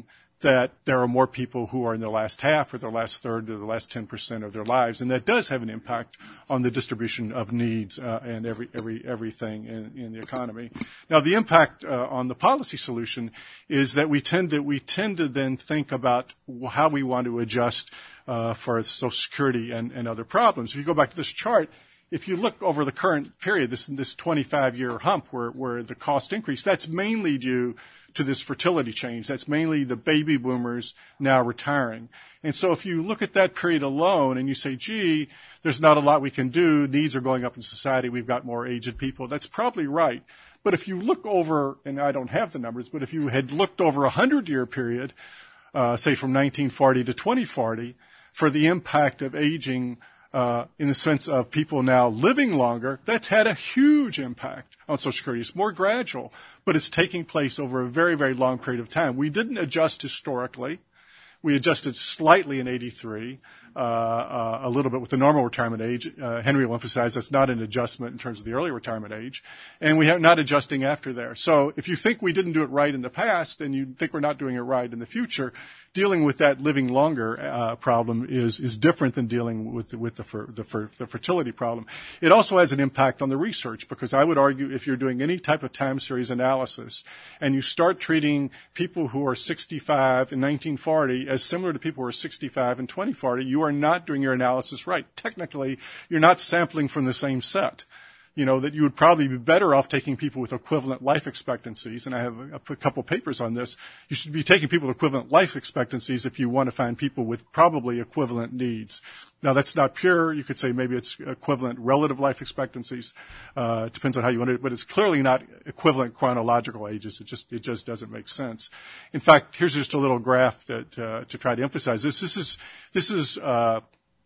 that there are more people who are in the last half or the last third or the last ten percent of their lives, and that does have an impact on the distribution of needs uh, and every every everything in, in the economy. Now, the impact uh, on the policy solution is that we tend to we tend to then think about how we want to adjust uh, for Social Security and, and other problems. If you go back to this chart, if you look over the current period, this this twenty-five year hump where where the cost increase, that's mainly due to this fertility change. That's mainly the baby boomers now retiring. And so if you look at that period alone and you say, gee, there's not a lot we can do, needs are going up in society, we've got more aged people, that's probably right. But if you look over, and I don't have the numbers, but if you had looked over a hundred-year period, uh, say from nineteen forty to twenty forty, for the impact of aging Uh, in the sense of people now living longer, that's had a huge impact on Social Security. It's more gradual, but it's taking place over a very, very long period of time. We didn't adjust historically. We adjusted slightly in eighty-three, uh, uh, a little bit with the normal retirement age. Uh, Henry will emphasize that's not an adjustment in terms of the early retirement age. And we are not adjusting after there. So if you think we didn't do it right in the past and you think we're not doing it right in the future, dealing with that living longer uh, problem is is different than dealing with with the fer, the, fer, the fertility problem. It also has an impact on the research, because I would argue if you're doing any type of time series analysis and you start treating people who are sixty-five in nineteen forty as similar to people who are sixty-five in twenty forty, you are not doing your analysis right. Technically, you're not sampling from the same set. You know, that you would probably be better off taking people with equivalent life expectancies, and I have a, a couple papers on this. You should be taking people with equivalent life expectancies if you want to find people with probably equivalent needs. Now, that's not pure. You could say maybe it's equivalent relative life expectancies. Uh, it depends on how you want it, but it's clearly not equivalent chronological ages. It just, it just doesn't make sense. In fact, here's just a little graph that, uh, to try to emphasize this. This is, this is, uh,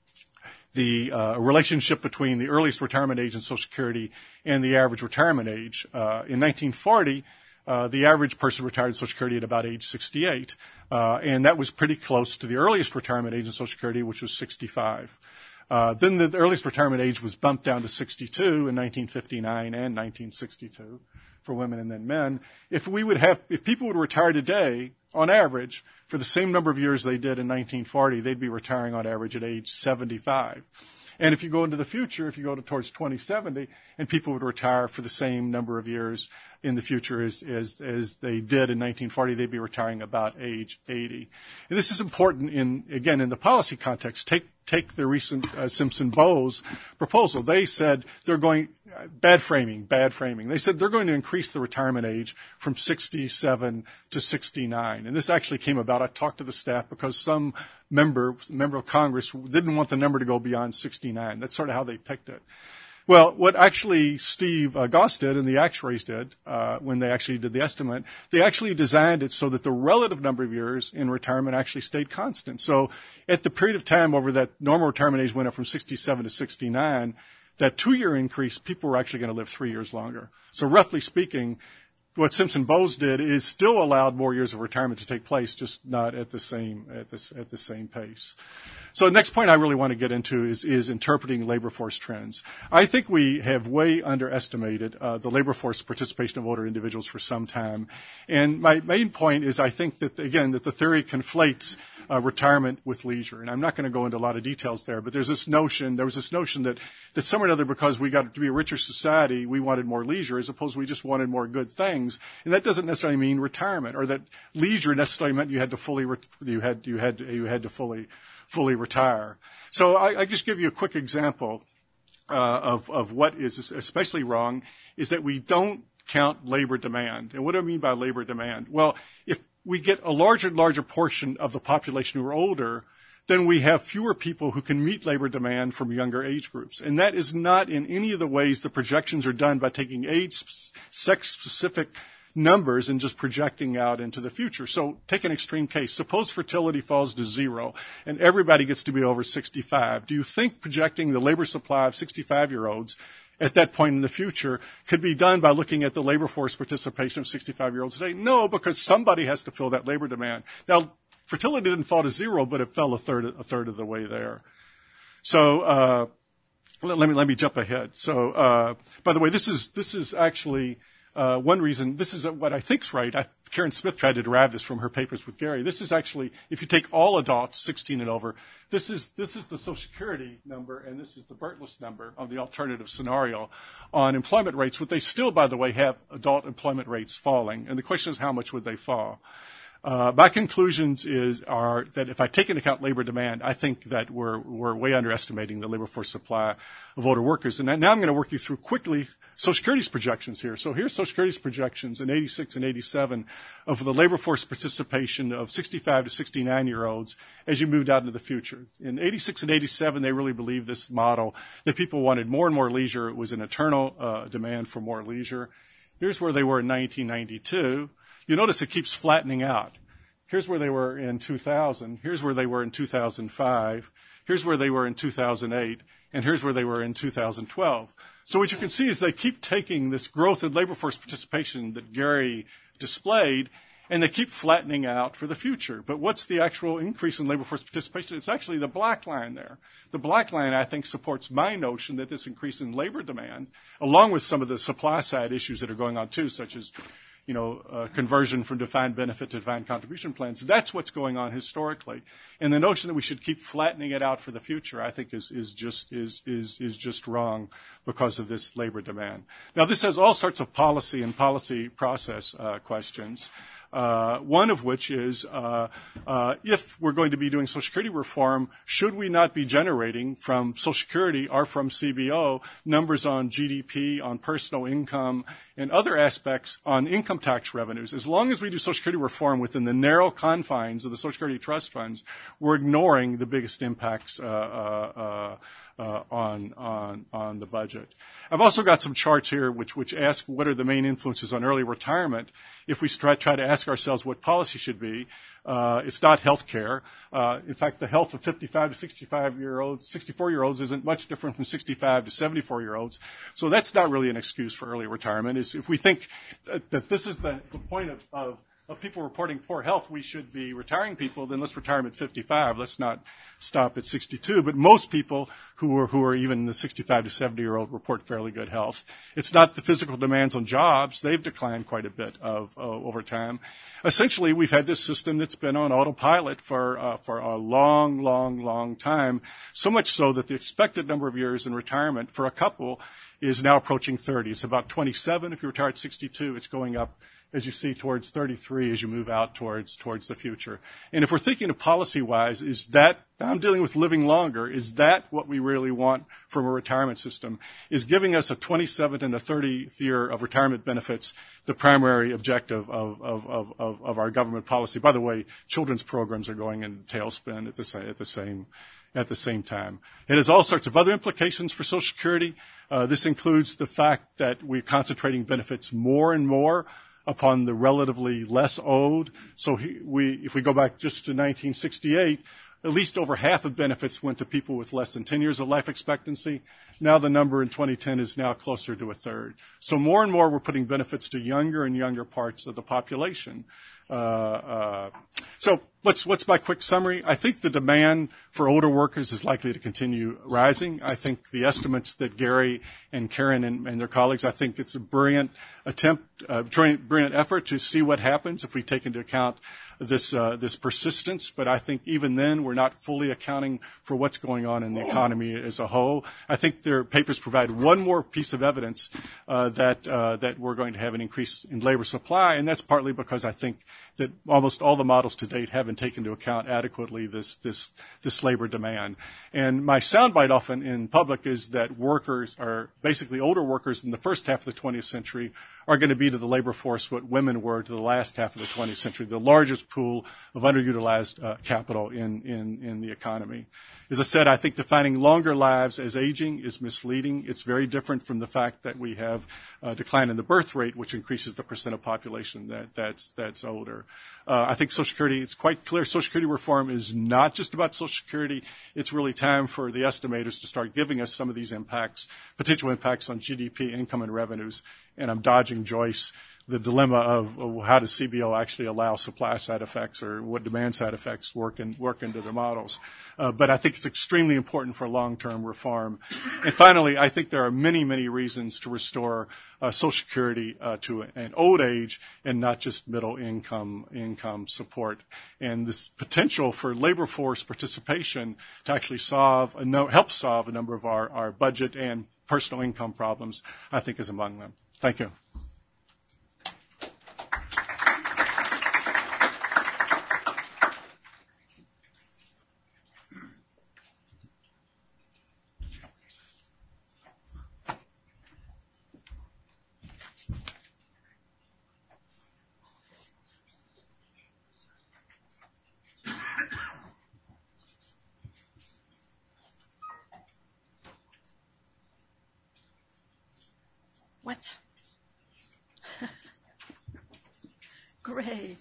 the uh, relationship between the earliest retirement age in Social Security and the average retirement age. Uh, in nineteen forty, uh, the average person retired in Social Security at about age sixty-eight, uh, and that was pretty close to the earliest retirement age in Social Security, which was sixty-five. Uh, then the, the earliest retirement age was bumped down to sixty-two in nineteen fifty-nine and nineteen sixty-two for women and then men. If we would have, if people would retire today, on average, for the same number of years they did in nineteen forty, they'd be retiring on average at age seventy-five. And if you go into the future, if you go to towards twenty seventy, and people would retire for the same number of years in the future as, as, as they did in nineteen forty, they'd be retiring about age eighty. And this is important in, again, in the policy context. Take, take the recent uh, Simpson-Bowles proposal. They said they're going, uh, bad framing, bad framing. They said they're going to increase the retirement age from sixty-seven to sixty-nine. And this actually came about. I talked to the staff because some member, member of Congress didn't want the number to go beyond sixty-nine. That's sort of how they picked it. Well, what actually Steve uh, Goss did and the actuaries did uh, when they actually did the estimate, they actually designed it so that the relative number of years in retirement actually stayed constant. So at the period of time over that normal retirement age went up from sixty-seven to sixty-nine, that two-year increase, people were actually going to live three years longer. So roughly speaking, what Simpson-Bowles did is still allowed more years of retirement to take place, just not at the same at this at the same pace. So the next point I really want to get into is is interpreting labor force trends. I think we have way underestimated uh, the labor force participation of older individuals for some time, and my main point is I think that again that the theory conflates Uh, retirement with leisure. And I'm not going to go into a lot of details there, but there's this notion, there was this notion that, that some or another, because we got to be a richer society, we wanted more leisure as opposed to we just wanted more good things. And that doesn't necessarily mean retirement, or that leisure necessarily meant you had to fully, re- you had, you had, you had to fully, fully retire. So I, I just give you a quick example, uh, of, of what is especially wrong is that we don't count labor demand. And what do I mean by labor demand? Well, if we get a larger and larger portion of the population who are older, then we have fewer people who can meet labor demand from younger age groups. And that is not in any of the ways the projections are done by taking age, sex-specific numbers and just projecting out into the future. So take an extreme case. Suppose fertility falls to zero and everybody gets to be over sixty-five. Do you think projecting the labor supply of sixty-five-year-olds at that point in the future could be done by looking at the labor force participation of sixty-five-year-olds today? No, because somebody has to fill that labor demand. Now, fertility didn't fall to zero, but it fell a third, a third of the way there. So, uh, let, let me, let me jump ahead. So, uh, by the way, this is, this is actually, Uh, one reason, this is what I think's right. I, Karen Smith tried to derive this from her papers with Gary. This is actually, if you take all adults, sixteen and over, this is this is the Social Security number, and this is the Burtless number of the alternative scenario on employment rates. Would they still, by the way, have adult employment rates falling? And the question is, how much would they fall? Uh, my conclusions is are that if I take into account labor demand, I think that we're we're way underestimating the labor force supply of older workers. And now I'm going to work you through quickly Social Security's projections here. So here's Social Security's projections in eighty-six and eighty-seven of the labor force participation of sixty-five to sixty-nine year olds as you moved out into the future. In eighty-six and eighty-seven, they really believed this model that people wanted more and more leisure. It was an eternal uh, demand for more leisure. Here's where they were in nineteen ninety-two. You notice it keeps flattening out. Here's where they were in two thousand. Here's where they were in two thousand five. Here's where they were in two thousand eight. And here's where they were in two thousand twelve. So what you can see is they keep taking this growth in labor force participation that Gary displayed, and they keep flattening out for the future. But what's the actual increase in labor force participation? It's actually the black line there. The black line, I think, supports my notion that this increase in labor demand, along with some of the supply side issues that are going on too, such as you know, uh, conversion from defined benefit to defined contribution plans. That's what's going on historically. And the notion that we should keep flattening it out for the future, I think, is, is just is, is, is just wrong because of this labor demand. Now, this has all sorts of policy and policy process uh, questions. Uh, one of which is, uh, uh, if we're going to be doing Social Security reform, should we not be generating from Social Security or from C B O numbers on G D P, on personal income, and other aspects on income tax revenues? As long as we do Social Security reform within the narrow confines of the Social Security trust funds, we're ignoring the biggest impacts uh, uh, uh, uh, on on on the budget. I've also got some charts here which which ask what are the main influences on early retirement. If we try, try to ask ourselves what policy should be, uh, it's not health care. Uh, in fact, the health of fifty-five to sixty-five year olds, sixty-four year olds isn't much different from sixty-five to seventy-four year olds. So that's not really an excuse for early retirement. Is if we think that, that this is the, the point of, of of people reporting poor health, we should be retiring people, then let's retire them at fifty-five. Let's not stop at sixty-two. But most people who are, who are even the sixty-five to seventy year old report fairly good health. It's not the physical demands on jobs. They've declined quite a bit of, uh, over time. Essentially, we've had this system that's been on autopilot for, uh, for a long, long, long time. So much so that the expected number of years in retirement for a couple is now approaching thirty. It's about twenty-seven. If you retire at sixty-two, it's going up, as you see, towards thirty-three as you move out towards towards the future. And if we're thinking of policy-wise, is that, I'm dealing with living longer, is that what we really want from a retirement system? Is giving us a twenty-seventh and a thirtieth year of retirement benefits the primary objective of, of, of, of, of our government policy? By the way, children's programs are going into tailspin at the same, at the same at the same time. It has all sorts of other implications for Social Security. Uh, this includes the fact that we're concentrating benefits more and more upon the relatively less owed. So he, we, if we go back just to nineteen sixty-eight, at least over half of benefits went to people with less than ten years of life expectancy. Now the number in twenty ten is now closer to a third. So more and more we're putting benefits to younger and younger parts of the population. Uh, uh, so what's, what's my quick summary? I think the demand for older workers is likely to continue rising. I think the estimates that Gary and Karen and, and their colleagues, I think it's a brilliant attempt, uh, brilliant effort to see what happens if we take into account this uh, this persistence, but I think even then we're not fully accounting for what's going on in the economy as a whole. I think their papers provide one more piece of evidence uh, that uh, that we're going to have an increase in labor supply, and that's partly because I think that almost all the models to date haven't taken into account adequately this this this labor demand. And my soundbite often in public is that workers are basically older workers in the first half of the twentieth century are going to be to the labor force what women were to the last half of the twentieth century, the largest pool of underutilized uh, capital in, in, in the economy. As I said, I think defining longer lives as aging is misleading. It's very different from the fact that we have a decline in the birth rate, which increases the percent of population that, that's, that's older. Uh, I think Social Security, it's quite clear Social Security reform is not just about Social Security. It's really time for the estimators to start giving us some of these impacts, potential impacts on G D P, income, and revenues. and I'm dodging Joyce the dilemma of, of how does C B O actually allow supply side effects or what demand side effects work in, work into their models. Uh, but I think it's extremely important for long-term reform. And finally, I think there are many, many reasons to restore uh, Social Security uh, to an old age and not just middle income income support. And this potential for labor force participation to actually solve a no, help solve a number of our, our budget and personal income problems, I think is among them. Thank you. What? Great.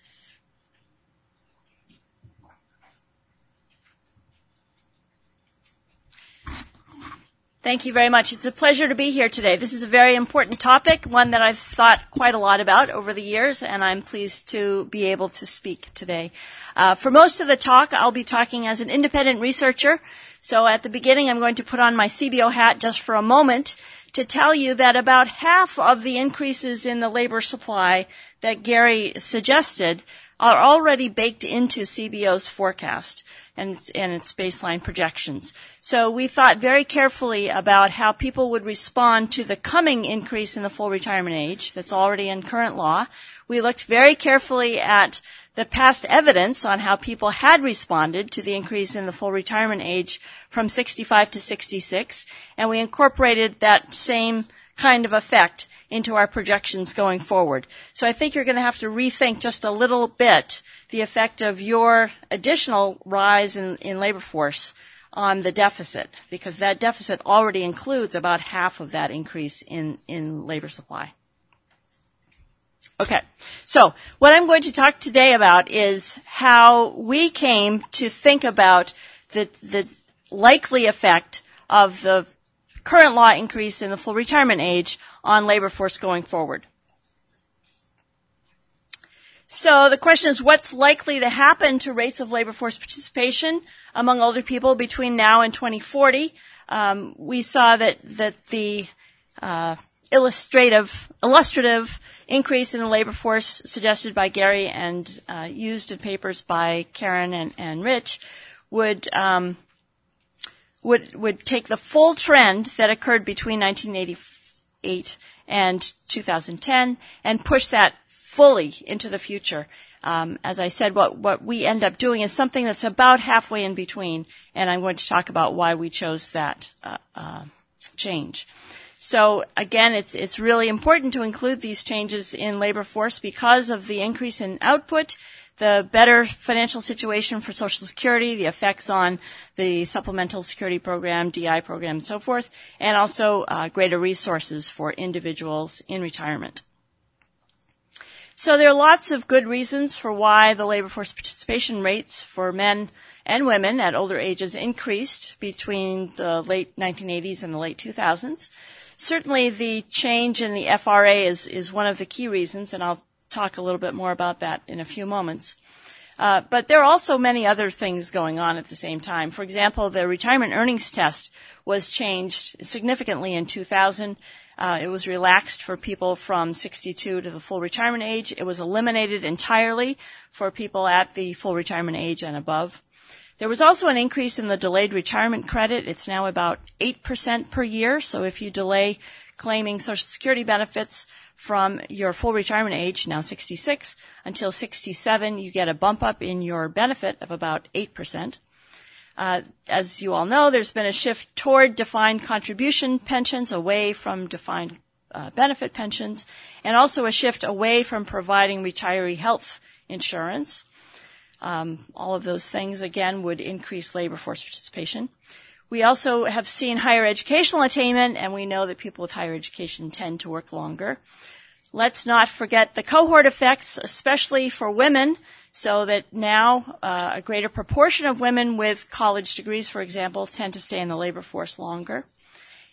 Thank you very much. It's a pleasure to be here today. This is a very important topic, one that I've thought quite a lot about over the years, and I'm pleased to be able to speak today. Uh, for most of the talk, I'll be talking as an independent researcher. So at the beginning, I'm going to put on my C B O hat just for a moment to tell you that about half of the increases in the labor supply that Gary suggested are already baked into C B O's forecast and its, and its baseline projections. So we thought very carefully about how people would respond to the coming increase in the full retirement age that's already in current law. We looked very carefully at the past evidence on how people had responded to the increase in the full retirement age from sixty-five to sixty-six, and we incorporated that same kind of effect into our projections going forward. So I think you're going to have to rethink just a little bit the effect of your additional rise in, in labor force on the deficit, because that deficit already includes about half of that increase in, in labor supply. Okay, so what I'm going to talk today about is how we came to think about the, the likely effect of the current law increase in the full retirement age on labor force going forward. So the question is, what's likely to happen to rates of labor force participation among older people between now and twenty forty? Um, we saw that, that the uh, illustrative, illustrative increase in the labor force suggested by Gary and uh, used in papers by Karen and, and Rich would um, would would take the full trend that occurred between nineteen eighty-eight and two thousand ten and push that fully into the future. Um, as I said, what, what we end up doing is something that's about halfway in between, and I'm going to talk about why we chose that uh, uh, change. So again, it's it's really important to include these changes in labor force because of the increase in output, the better financial situation for Social Security, the effects on the Supplemental Security Program, D I program, and so forth, and also uh, greater resources for individuals in retirement. So there are lots of good reasons for why the labor force participation rates for men and women at older ages increased between the late nineteen eighties and the late two thousands. Certainly the change in the F R A is, is one of the key reasons, and I'll talk a little bit more about that in a few moments. Uh, but there are also many other things going on at the same time. For example, the retirement earnings test was changed significantly in two thousand. Uh, it was relaxed for people from sixty-two to the full retirement age. It was eliminated entirely for people at the full retirement age and above. There was also an increase in the delayed retirement credit. It's now about eight percent per year. So if you delay claiming Social Security benefits from your full retirement age, now sixty-six, until sixty-seven, you get a bump up in your benefit of about eight percent. Uh, as you all know, there's been a shift toward defined contribution pensions away from defined uh, benefit pensions, and also a shift away from providing retiree health insurance. Um, all of those things, again, would increase labor force participation. We also have seen higher educational attainment, and we know that people with higher education tend to work longer. Let's not forget the cohort effects, especially for women, so that now uh, a greater proportion of women with college degrees, for example, tend to stay in the labor force longer.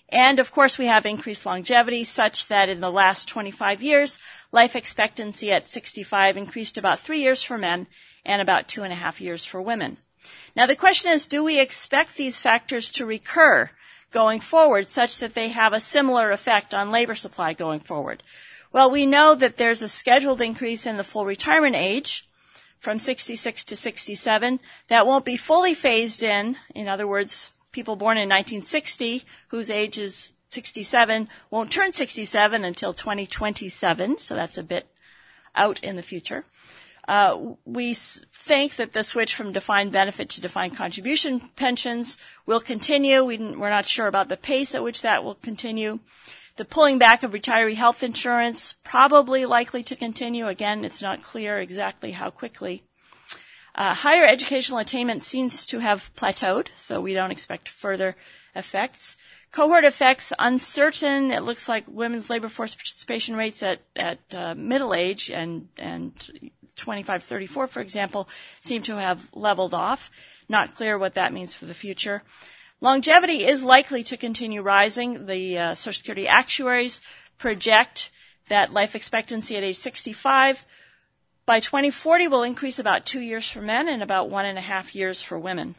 And, of course, we have increased longevity such that in the last twenty-five years, life expectancy at sixty-five increased about three years for men and about two and a half years for women. Now, the question is, do we expect these factors to recur going forward such that they have a similar effect on labor supply going forward? Well, we know that there's a scheduled increase in the full retirement age from sixty-six to sixty-seven. That won't be fully phased in. In other words, people born in nineteen sixty, whose age is sixty-seven, won't turn sixty-seven until twenty twenty-seven, so that's a bit out in the future. Uh, we s- think that the switch from defined benefit to defined contribution pensions will continue. We, we're not sure about the pace at which that will continue. The pulling back of retiree health insurance, probably likely to continue. Again, it's not clear exactly how quickly. Uh, higher educational attainment seems to have plateaued, so we don't expect further effects. Cohort effects, uncertain. It looks like women's labor force participation rates at, at uh, middle age and, and twenty-five thirty-four, for example, seem to have leveled off. Not clear what that means for the future. Longevity is likely to continue rising. The uh, Social Security actuaries project that life expectancy at age sixty-five by twenty forty will increase about two years for men and about one and a half years for women.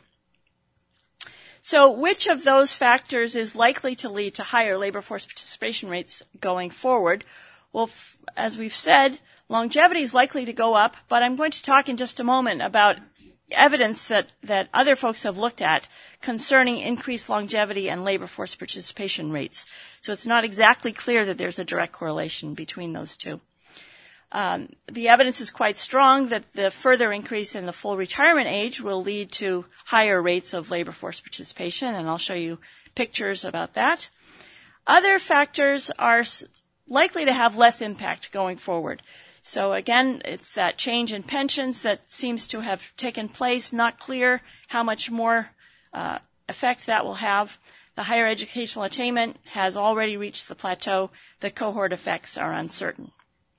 So which of those factors is likely to lead to higher labor force participation rates going forward? Well, f- as we've said, longevity is likely to go up, but I'm going to talk in just a moment about evidence that, that other folks have looked at concerning increased longevity and labor force participation rates. So it's not exactly clear that there's a direct correlation between those two. Um, the evidence is quite strong that the further increase in the full retirement age will lead to higher rates of labor force participation, and I'll show you pictures about that. Other factors are likely to have less impact going forward. So again, it's that change in pensions that seems to have taken place. Not clear how much more uh, effect that will have. The higher educational attainment has already reached the plateau. The cohort effects are uncertain.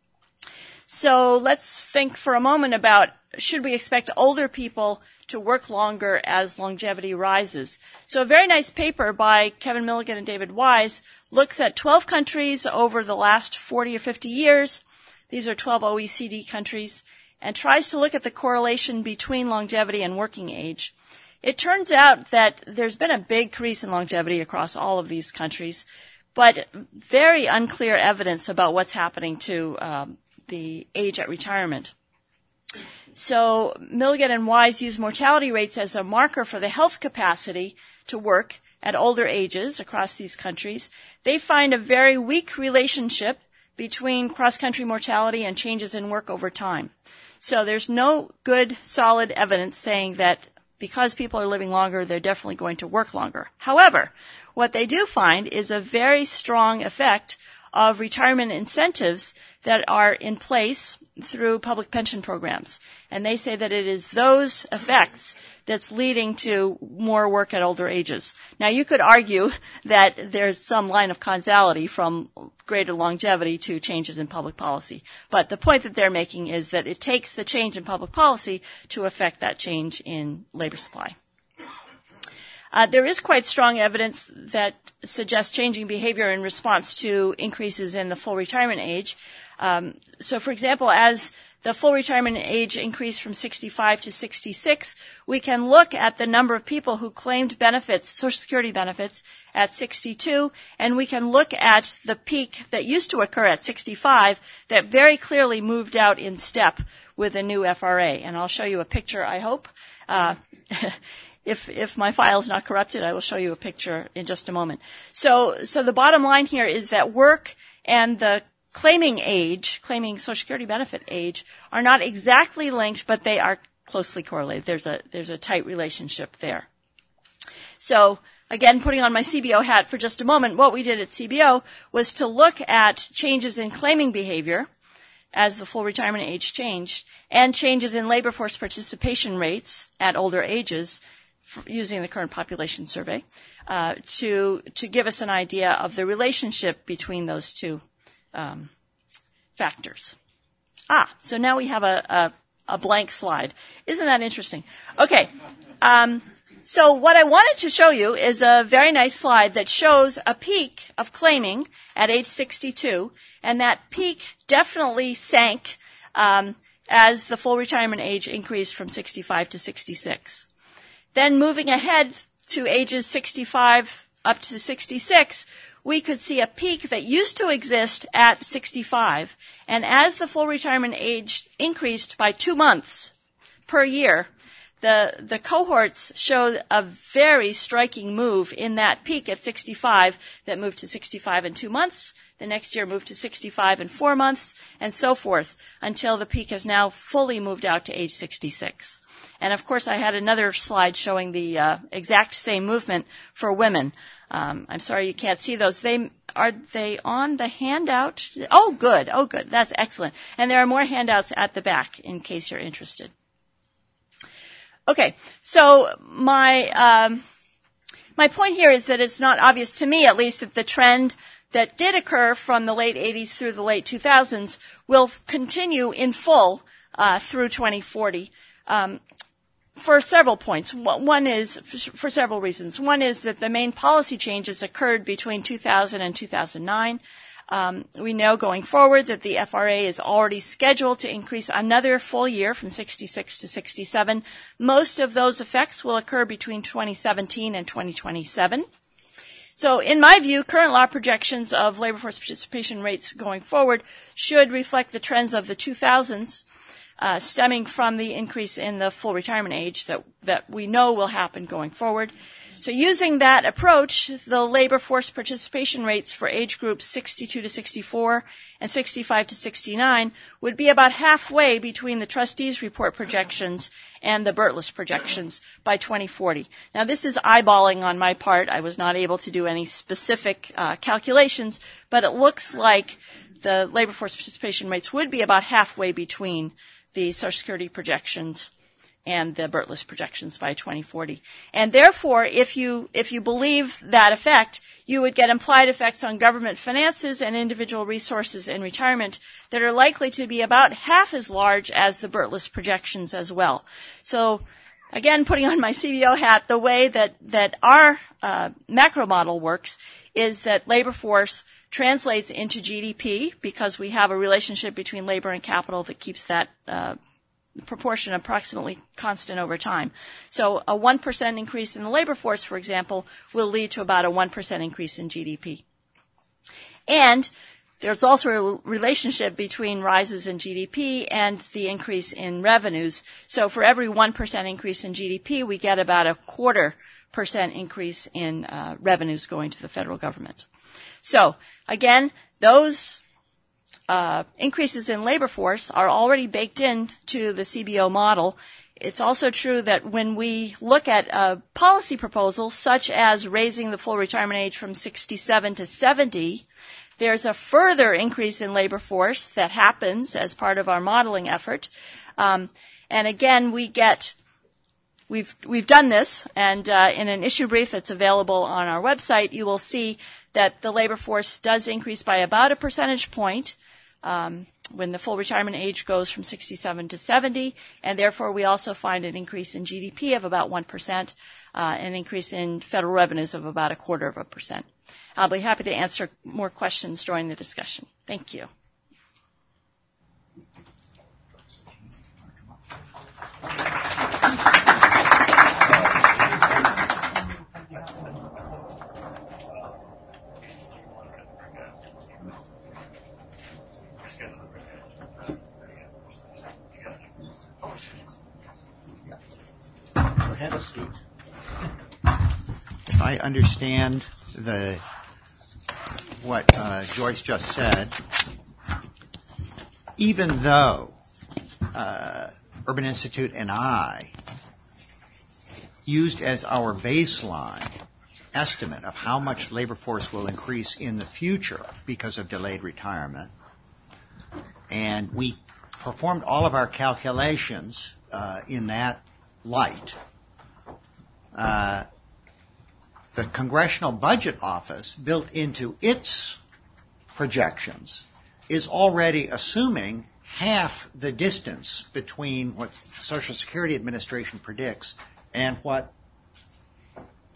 So let's think for a moment about, should we expect older people to work longer as longevity rises? So a very nice paper by Kevin Milligan and David Wise looks at twelve countries over the last forty or fifty years. These are twelve O E C D countries, and tries to look at the correlation between longevity and working age. It turns out that there's been a big increase in longevity across all of these countries, but very unclear evidence about what's happening to um, the age at retirement. So Milligan and Wise use mortality rates as a marker for the health capacity to work at older ages across these countries. They find a very weak relationship between cross-country mortality and changes in work over time. So there's no good, solid evidence saying that because people are living longer, they're definitely going to work longer. However, what they do find is a very strong effect of retirement incentives that are in place through public pension programs. And they say that it is those effects that's leading to more work at older ages. Now, you could argue that there's some line of causality from greater longevity to changes in public policy. But the point that they're making is that it takes the change in public policy to affect that change in labor supply. Uh, there is quite strong evidence that suggests changing behavior in response to increases in the full retirement age. Um, so, for example, as the full retirement age increased from sixty-five to sixty-six, we can look at the number of people who claimed benefits, Social Security benefits, at sixty-two, and we can look at the peak that used to occur at sixty-five that very clearly moved out in step with a new F R A. And I'll show you a picture, I hope. Uh, If, if my file is not corrupted, I will show you a picture in just a moment. So, so the bottom line here is that work and the claiming age, claiming Social Security benefit age, are not exactly linked, but they are closely correlated. There's a, there's a tight relationship there. So, again, putting on my C B O hat for just a moment, what we did at C B O was to look at changes in claiming behavior as the full retirement age changed, and changes in labor force participation rates at older ages, using the current population survey, uh, to to give us an idea of the relationship between those two um, factors. Ah, so now we have a, a, a blank slide. Isn't that interesting? Okay. Um, So what I wanted to show you is a very nice slide that shows a peak of claiming at age sixty-two, and that peak definitely sank um, as the full retirement age increased from sixty-five to sixty-six. Then moving ahead to ages sixty-five up to sixty-six, we could see a peak that used to exist at sixty-five, and as the full retirement age increased by two months per year, the the cohorts showed a very striking move in that peak at sixty-five that moved to sixty-five in two months. The next year moved to sixty-five in four months, and so forth, until the peak has now fully moved out to age sixty-six. And of course, I had another slide showing the uh, exact same movement for women. Um, I'm sorry you can't see those. They are they on the handout? Oh, good. Oh, good. That's excellent. And there are more handouts at the back in case you're interested. Okay, so my um, my point here is that it's not obvious to me, at least, that the trend that did occur from the late eighties through the late two thousands will f- continue in full uh, through twenty forty. Um, for several points. One is, for several reasons. One is that the main policy changes occurred between two thousand and two thousand nine. Um, we know going forward that the F R A is already scheduled to increase another full year from sixty-six to sixty-seven. Most of those effects will occur between twenty seventeen and twenty twenty-seven. So in my view, current law projections of labor force participation rates going forward should reflect the trends of the two thousands, uh, stemming from the increase in the full retirement age that, that we know will happen going forward. So using that approach, the labor force participation rates for age groups sixty-two to sixty-four and sixty-five to sixty-nine would be about halfway between the trustees' report projections and the Bertlis projections by twenty forty. Now, this is eyeballing on my part. I was not able to do any specific uh, calculations, but it looks like the labor force participation rates would be about halfway between the Social Security projections and the Bertlis projections by twenty forty. And therefore, if you if you believe that effect, you would get implied effects on government finances and individual resources in retirement that are likely to be about half as large as the Bertlis projections as well. So, again, putting on my C B O hat, the way that, that our uh, macro model works is that labor force translates into G D P because we have a relationship between labor and capital that keeps that uh proportion approximately constant over time. So a one percent increase in the labor force, for example, will lead to about a one percent increase in G D P. And there's also a relationship between rises in G D P and the increase in revenues. So for every one percent increase in G D P, we get about a quarter percent increase in uh, revenues going to the federal government. So again, those Uh, increases in labor force are already baked into the C B O model. It's also true that when we look at a policy proposal, such as raising the full retirement age from sixty-seven to seventy, there's a further increase in labor force that happens as part of our modeling effort. Um, and again, we get We've we've done this, and uh, in an issue brief that's available on our website, you will see that the labor force does increase by about a percentage point um, when the full retirement age goes from sixty-seven to seventy, and therefore we also find an increase in G D P of about one percent, uh, an increase in federal revenues of about a quarter of a percent. I'll be happy to answer more questions during the discussion. Thank you. Have a seat. If I understand the what uh, Joyce just said, even though uh, Urban Institute and I used as our baseline estimate of how much labor force will increase in the future because of delayed retirement, and we performed all of our calculations uh, in that light, Uh, the Congressional Budget Office, built into its projections, is already assuming half the distance between what Social Security Administration predicts and what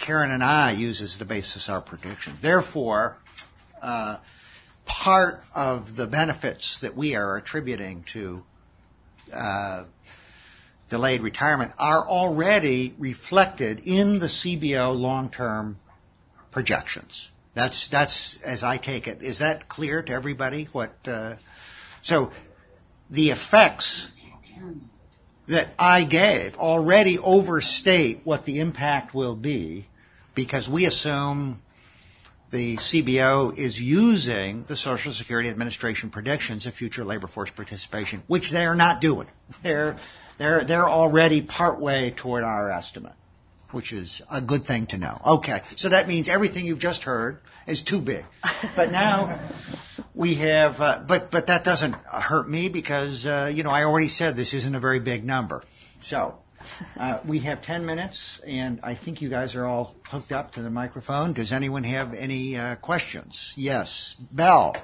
Karen and I use as the basis of our predictions. Therefore, uh, part of the benefits that we are attributing to uh, delayed retirement are already reflected in the C B O long-term projections. That's that's as I take it. Is that clear to everybody? What uh, so the effects that I gave already overstate what the impact will be, because we assume the C B O is using the Social Security Administration predictions of future labor force participation, which they are not doing. They're they're they're already partway toward our estimate, which is a good thing to know. Okay, so that means everything you've just heard is too big. But now we have, uh, but but that doesn't hurt me because uh, you know I already said this isn't a very big number. So uh, we have ten minutes, and I think you guys are all hooked up to the microphone. Does anyone have any uh, questions? Yes, Belle.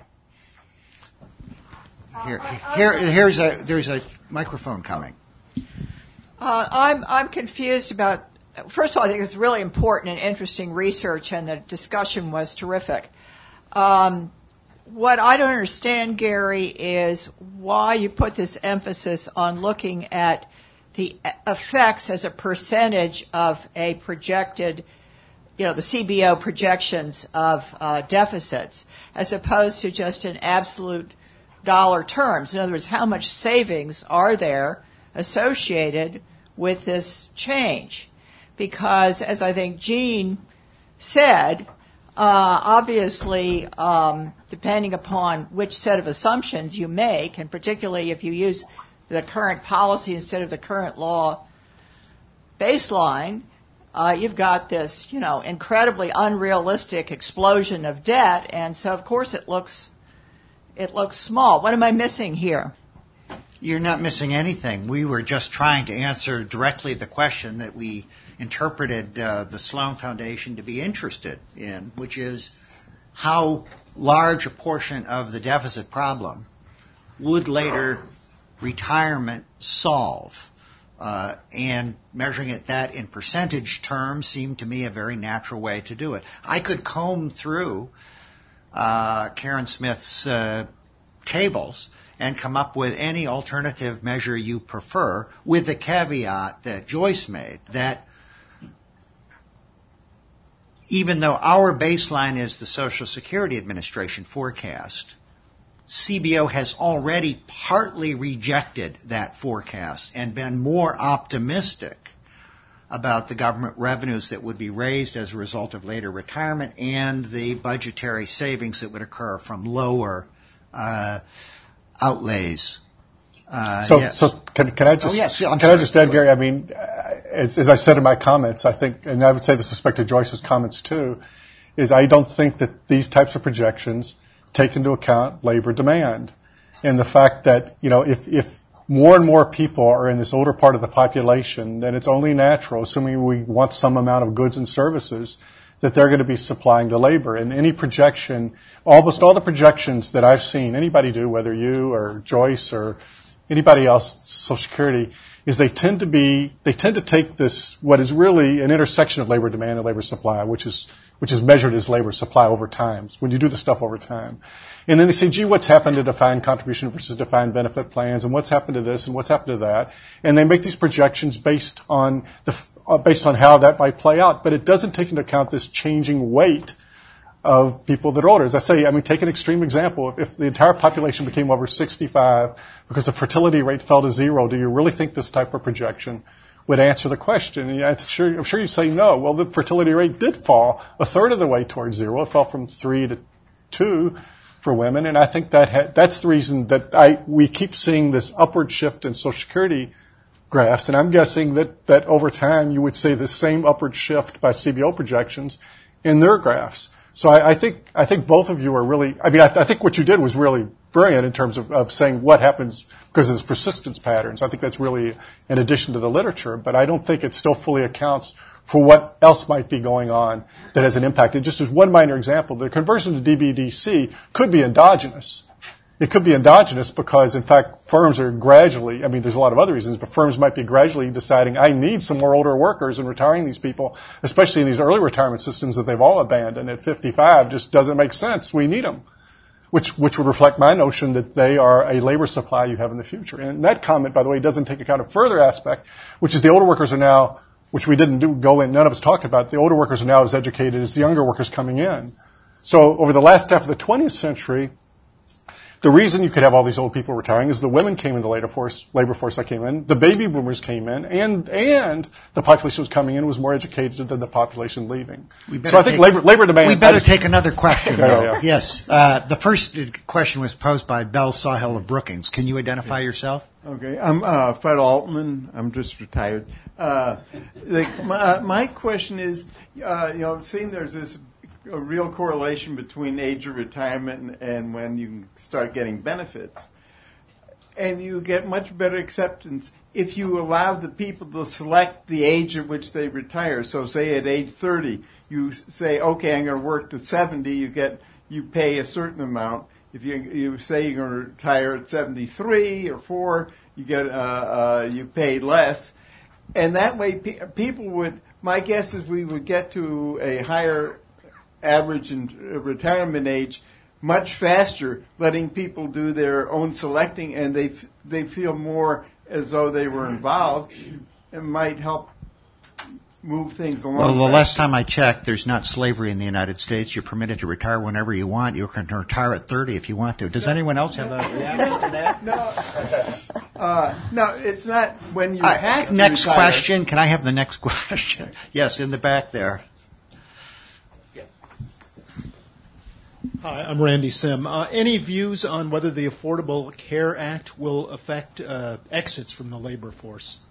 Here, here, here's a there's a microphone coming. Uh, I'm I'm confused about. First of all, I think it's really important and interesting research, and the discussion was terrific. Um, what I don't understand, Gary, is why you put this emphasis on looking at the effects as a percentage of a projected, you know, the C B O projections of uh, deficits, as opposed to just in absolute dollar terms. In other words, how much savings are there associated with this change? Because, as I think Gene said, uh, obviously, um, depending upon which set of assumptions you make, and particularly if you use the current policy instead of the current law baseline, uh, you've got this, you know, incredibly unrealistic explosion of debt, and so of course it looks it looks small. What am I missing here? You're not missing anything. We were just trying to answer directly the question that we interpreted uh, the Sloan Foundation to be interested in, which is how large a portion of the deficit problem would later retirement solve. Uh, and measuring it that in percentage terms seemed to me a very natural way to do it. I could comb through uh, Karen Smith's uh, tables and come up with any alternative measure you prefer, with the caveat that Joyce made, that even though our baseline is the Social Security Administration forecast, C B O has already partly rejected that forecast and been more optimistic about the government revenues that would be raised as a result of later retirement and the budgetary savings that would occur from lower uh, outlays. Uh, so, yes. so can, can I just oh, yes. yeah, I'm can sorry. I just add, Gary? I mean, as, as I said in my comments, I think, and I would say this with respect to Joyce's comments too, is I don't think that these types of projections take into account labor demand, and the fact that, you know, if if more and more people are in this older part of the population, then it's only natural, assuming we want some amount of goods and services, that they're going to be supplying the labor. And any projection, almost all the projections that I've seen anybody do, whether you or Joyce or anybody else, Social Security, is they tend to be, they tend to take this, what is really an intersection of labor demand and labor supply, which is, which is measured as labor supply over time, when you do the stuff over time. And then they say, gee, what's happened to defined contribution versus defined benefit plans, and what's happened to this, and what's happened to that. And they make these projections based on the, uh, based on how that might play out, but it doesn't take into account this changing weight of people that are older. As I say, I mean, take an extreme example. If, if the entire population became over sixty-five because the fertility rate fell to zero, do you really think this type of projection would answer the question? And I'm sure, I'm sure you say no. Well, the fertility rate did fall a third of the way towards zero. It fell from three to two for women, and I think that ha- that's the reason that I we keep seeing this upward shift in Social Security graphs. And I'm guessing that that over time you would see the same upward shift by C B O projections in their graphs. So I, I think I think both of you are really. I mean, I, I think what you did was really brilliant in terms of, of saying what happens because of this persistence patterns. I think that's really an addition to the literature, but I don't think it still fully accounts for what else might be going on that has an impact. And just as one minor example, the conversion to D B D C could be endogenous. It could be endogenous because, in fact, firms are gradually, I mean, there's a lot of other reasons, but firms might be gradually deciding, I need some more older workers and retiring these people, especially in these early retirement systems that they've all abandoned at fifty-five, just doesn't make sense. We need them, which, which would reflect my notion that they are a labor supply you have in the future. And that comment, by the way, doesn't take account of further aspect, which is the older workers are now, which we didn't do, go in, none of us talked about, the older workers are now as educated as the younger workers coming in. So over the last half of the twentieth century, the reason you could have all these old people retiring is the women came in the labor force, labor force that came in, the baby boomers came in, and and the population was coming in was more educated than the population leaving. So I think take, labor labor demand. We better just, take another question. yeah, yeah, yeah. Yes, uh, the first question was posed by Bell Sawhill of Brookings. Can you identify yeah. yourself? Okay, I'm uh, Fred Altman. I'm just retired. Uh, the, my, my question is, uh, you know, seeing there's this a real correlation between age of retirement and, and when you start getting benefits. And you get much better acceptance if you allow the people to select the age at which they retire. So say at age thirty, you say, okay, I'm going to work to seventy, you get, you pay a certain amount. If you, you say you're going to retire at seventy-three or four, you get, uh, uh, you pay less. And that way pe- people would, my guess is we would get to a higher average in retirement age much faster, letting people do their own selecting, and they f- they feel more as though they were involved, and might help move things along. Well, the last time I checked, there's not slavery in the United States. You're permitted to retire whenever you want. You can retire at thirty if you want to. Does anyone else have a reaction to that? No, uh, no, it's not when you uh, have to Next retire. question. Can I have the next question? Yes, in the back there. Hi, I'm Randy Sim. Uh, any views on whether the Affordable Care Act will affect uh, exits from the labor force?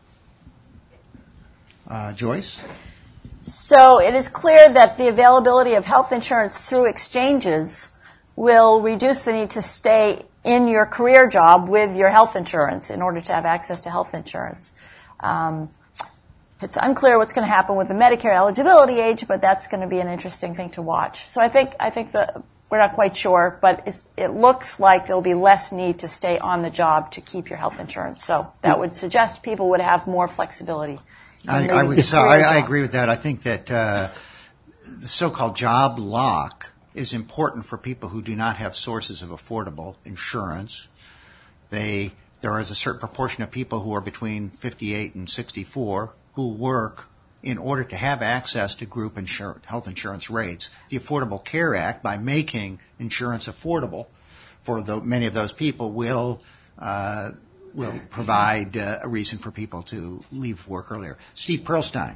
Uh, Joyce? So it is clear that the availability of health insurance through exchanges will reduce the need to stay in your career job with your health insurance in order to have access to health insurance. Um, It's unclear what's going to happen with the Medicare eligibility age, but that's going to be an interesting thing to watch. So I think I think the we're not quite sure, but it's, it looks like there'll be less need to stay on the job to keep your health insurance. So that would suggest people would have more flexibility. I, I would. So I, I agree with that. I think that uh, the so-called job lock is important for people who do not have sources of affordable insurance. They there is a certain proportion of people who are between fifty-eight and sixty-four who work in order to have access to group insur- health insurance rates. The Affordable Care Act, by making insurance affordable for the, many of those people, will uh, will provide uh, a reason for people to leave work earlier. Steve Pearlstein.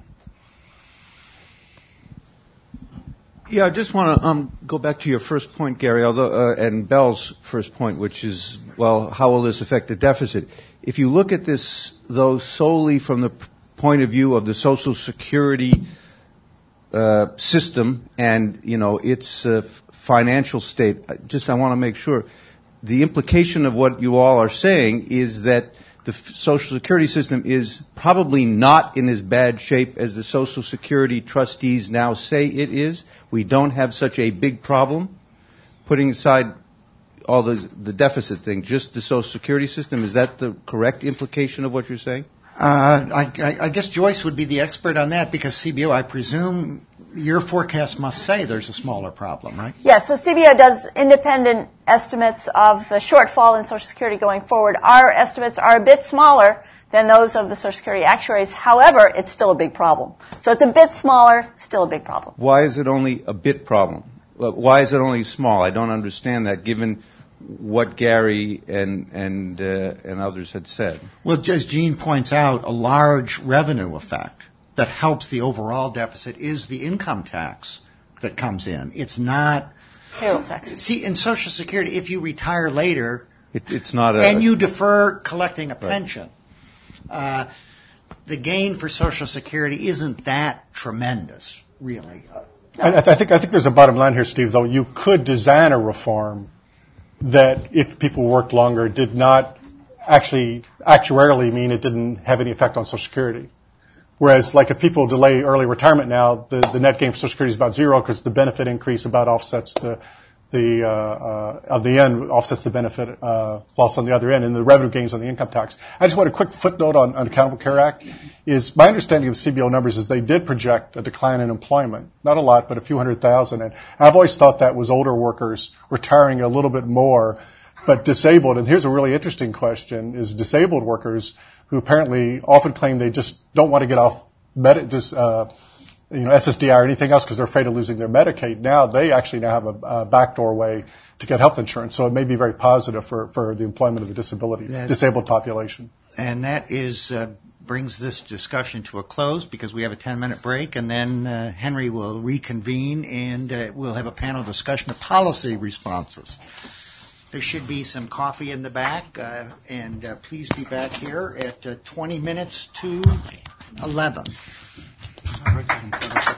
Yeah, I just want to um, go back to your first point, Gary, although uh, and Bell's first point, which is, well, how will this affect the deficit? If you look at this, though, solely from the point of view of the Social Security uh, system and, you know, its uh, financial state, just I want to make sure, the implication of what you all are saying is that the Social Security system is probably not in as bad shape as the Social Security trustees now say it is. We don't have such a big problem. Putting aside all the, the deficit thing, just the Social Security system, is that the correct implication of what you're saying? Uh, I, I guess Joyce would be the expert on that because C B O, I presume your forecast must say there's a smaller problem, right? Yes, so C B O does independent estimates of the shortfall in Social Security going forward. Our estimates are a bit smaller than those of the Social Security actuaries. However, it's still a big problem. So it's a bit smaller, still a big problem. Why is it only a bit problem? Why is it only small? I don't understand that, given what Gary and and uh, and others had said. Well, as Gene points out, a large revenue effect that helps the overall deficit is the income tax that comes in. It's not payroll tax. See, in Social Security, if you retire later, it, it's not a, and you defer collecting a pension, right. uh, the gain for Social Security isn't that tremendous, really. No. I, I think I think there's a bottom line here, Steve. Though you could design a reform that, if people worked longer, did not actually actuarially mean it didn't have any effect on Social Security. Whereas, like, if people delay early retirement now, the, the net gain for Social Security is about zero because the benefit increase about offsets the the uh, uh, of the end offsets the benefit uh, loss on the other end, and the revenue gains on the income tax. I just want a quick footnote on, on Accountable Care Act. Is my understanding of the C B O numbers is they did project a decline in employment, not a lot, but a few hundred thousand. And I've always thought that was older workers retiring a little bit more, but disabled. And here's a really interesting question: is disabled workers who apparently often claim they just don't want to get off med- just, uh, you know, S S D I or anything else because they're afraid of losing their Medicaid. Now they actually now have a, a backdoor way to get health insurance. So it may be very positive for, for the employment of the disability, That's, disabled population. And that is, uh, brings this discussion to a close because we have a ten minute break, and then uh, Henry will reconvene and uh, we'll have a panel discussion of policy responses. There should be some coffee in the back, uh, and uh, please be back here at uh, twenty minutes to eleven.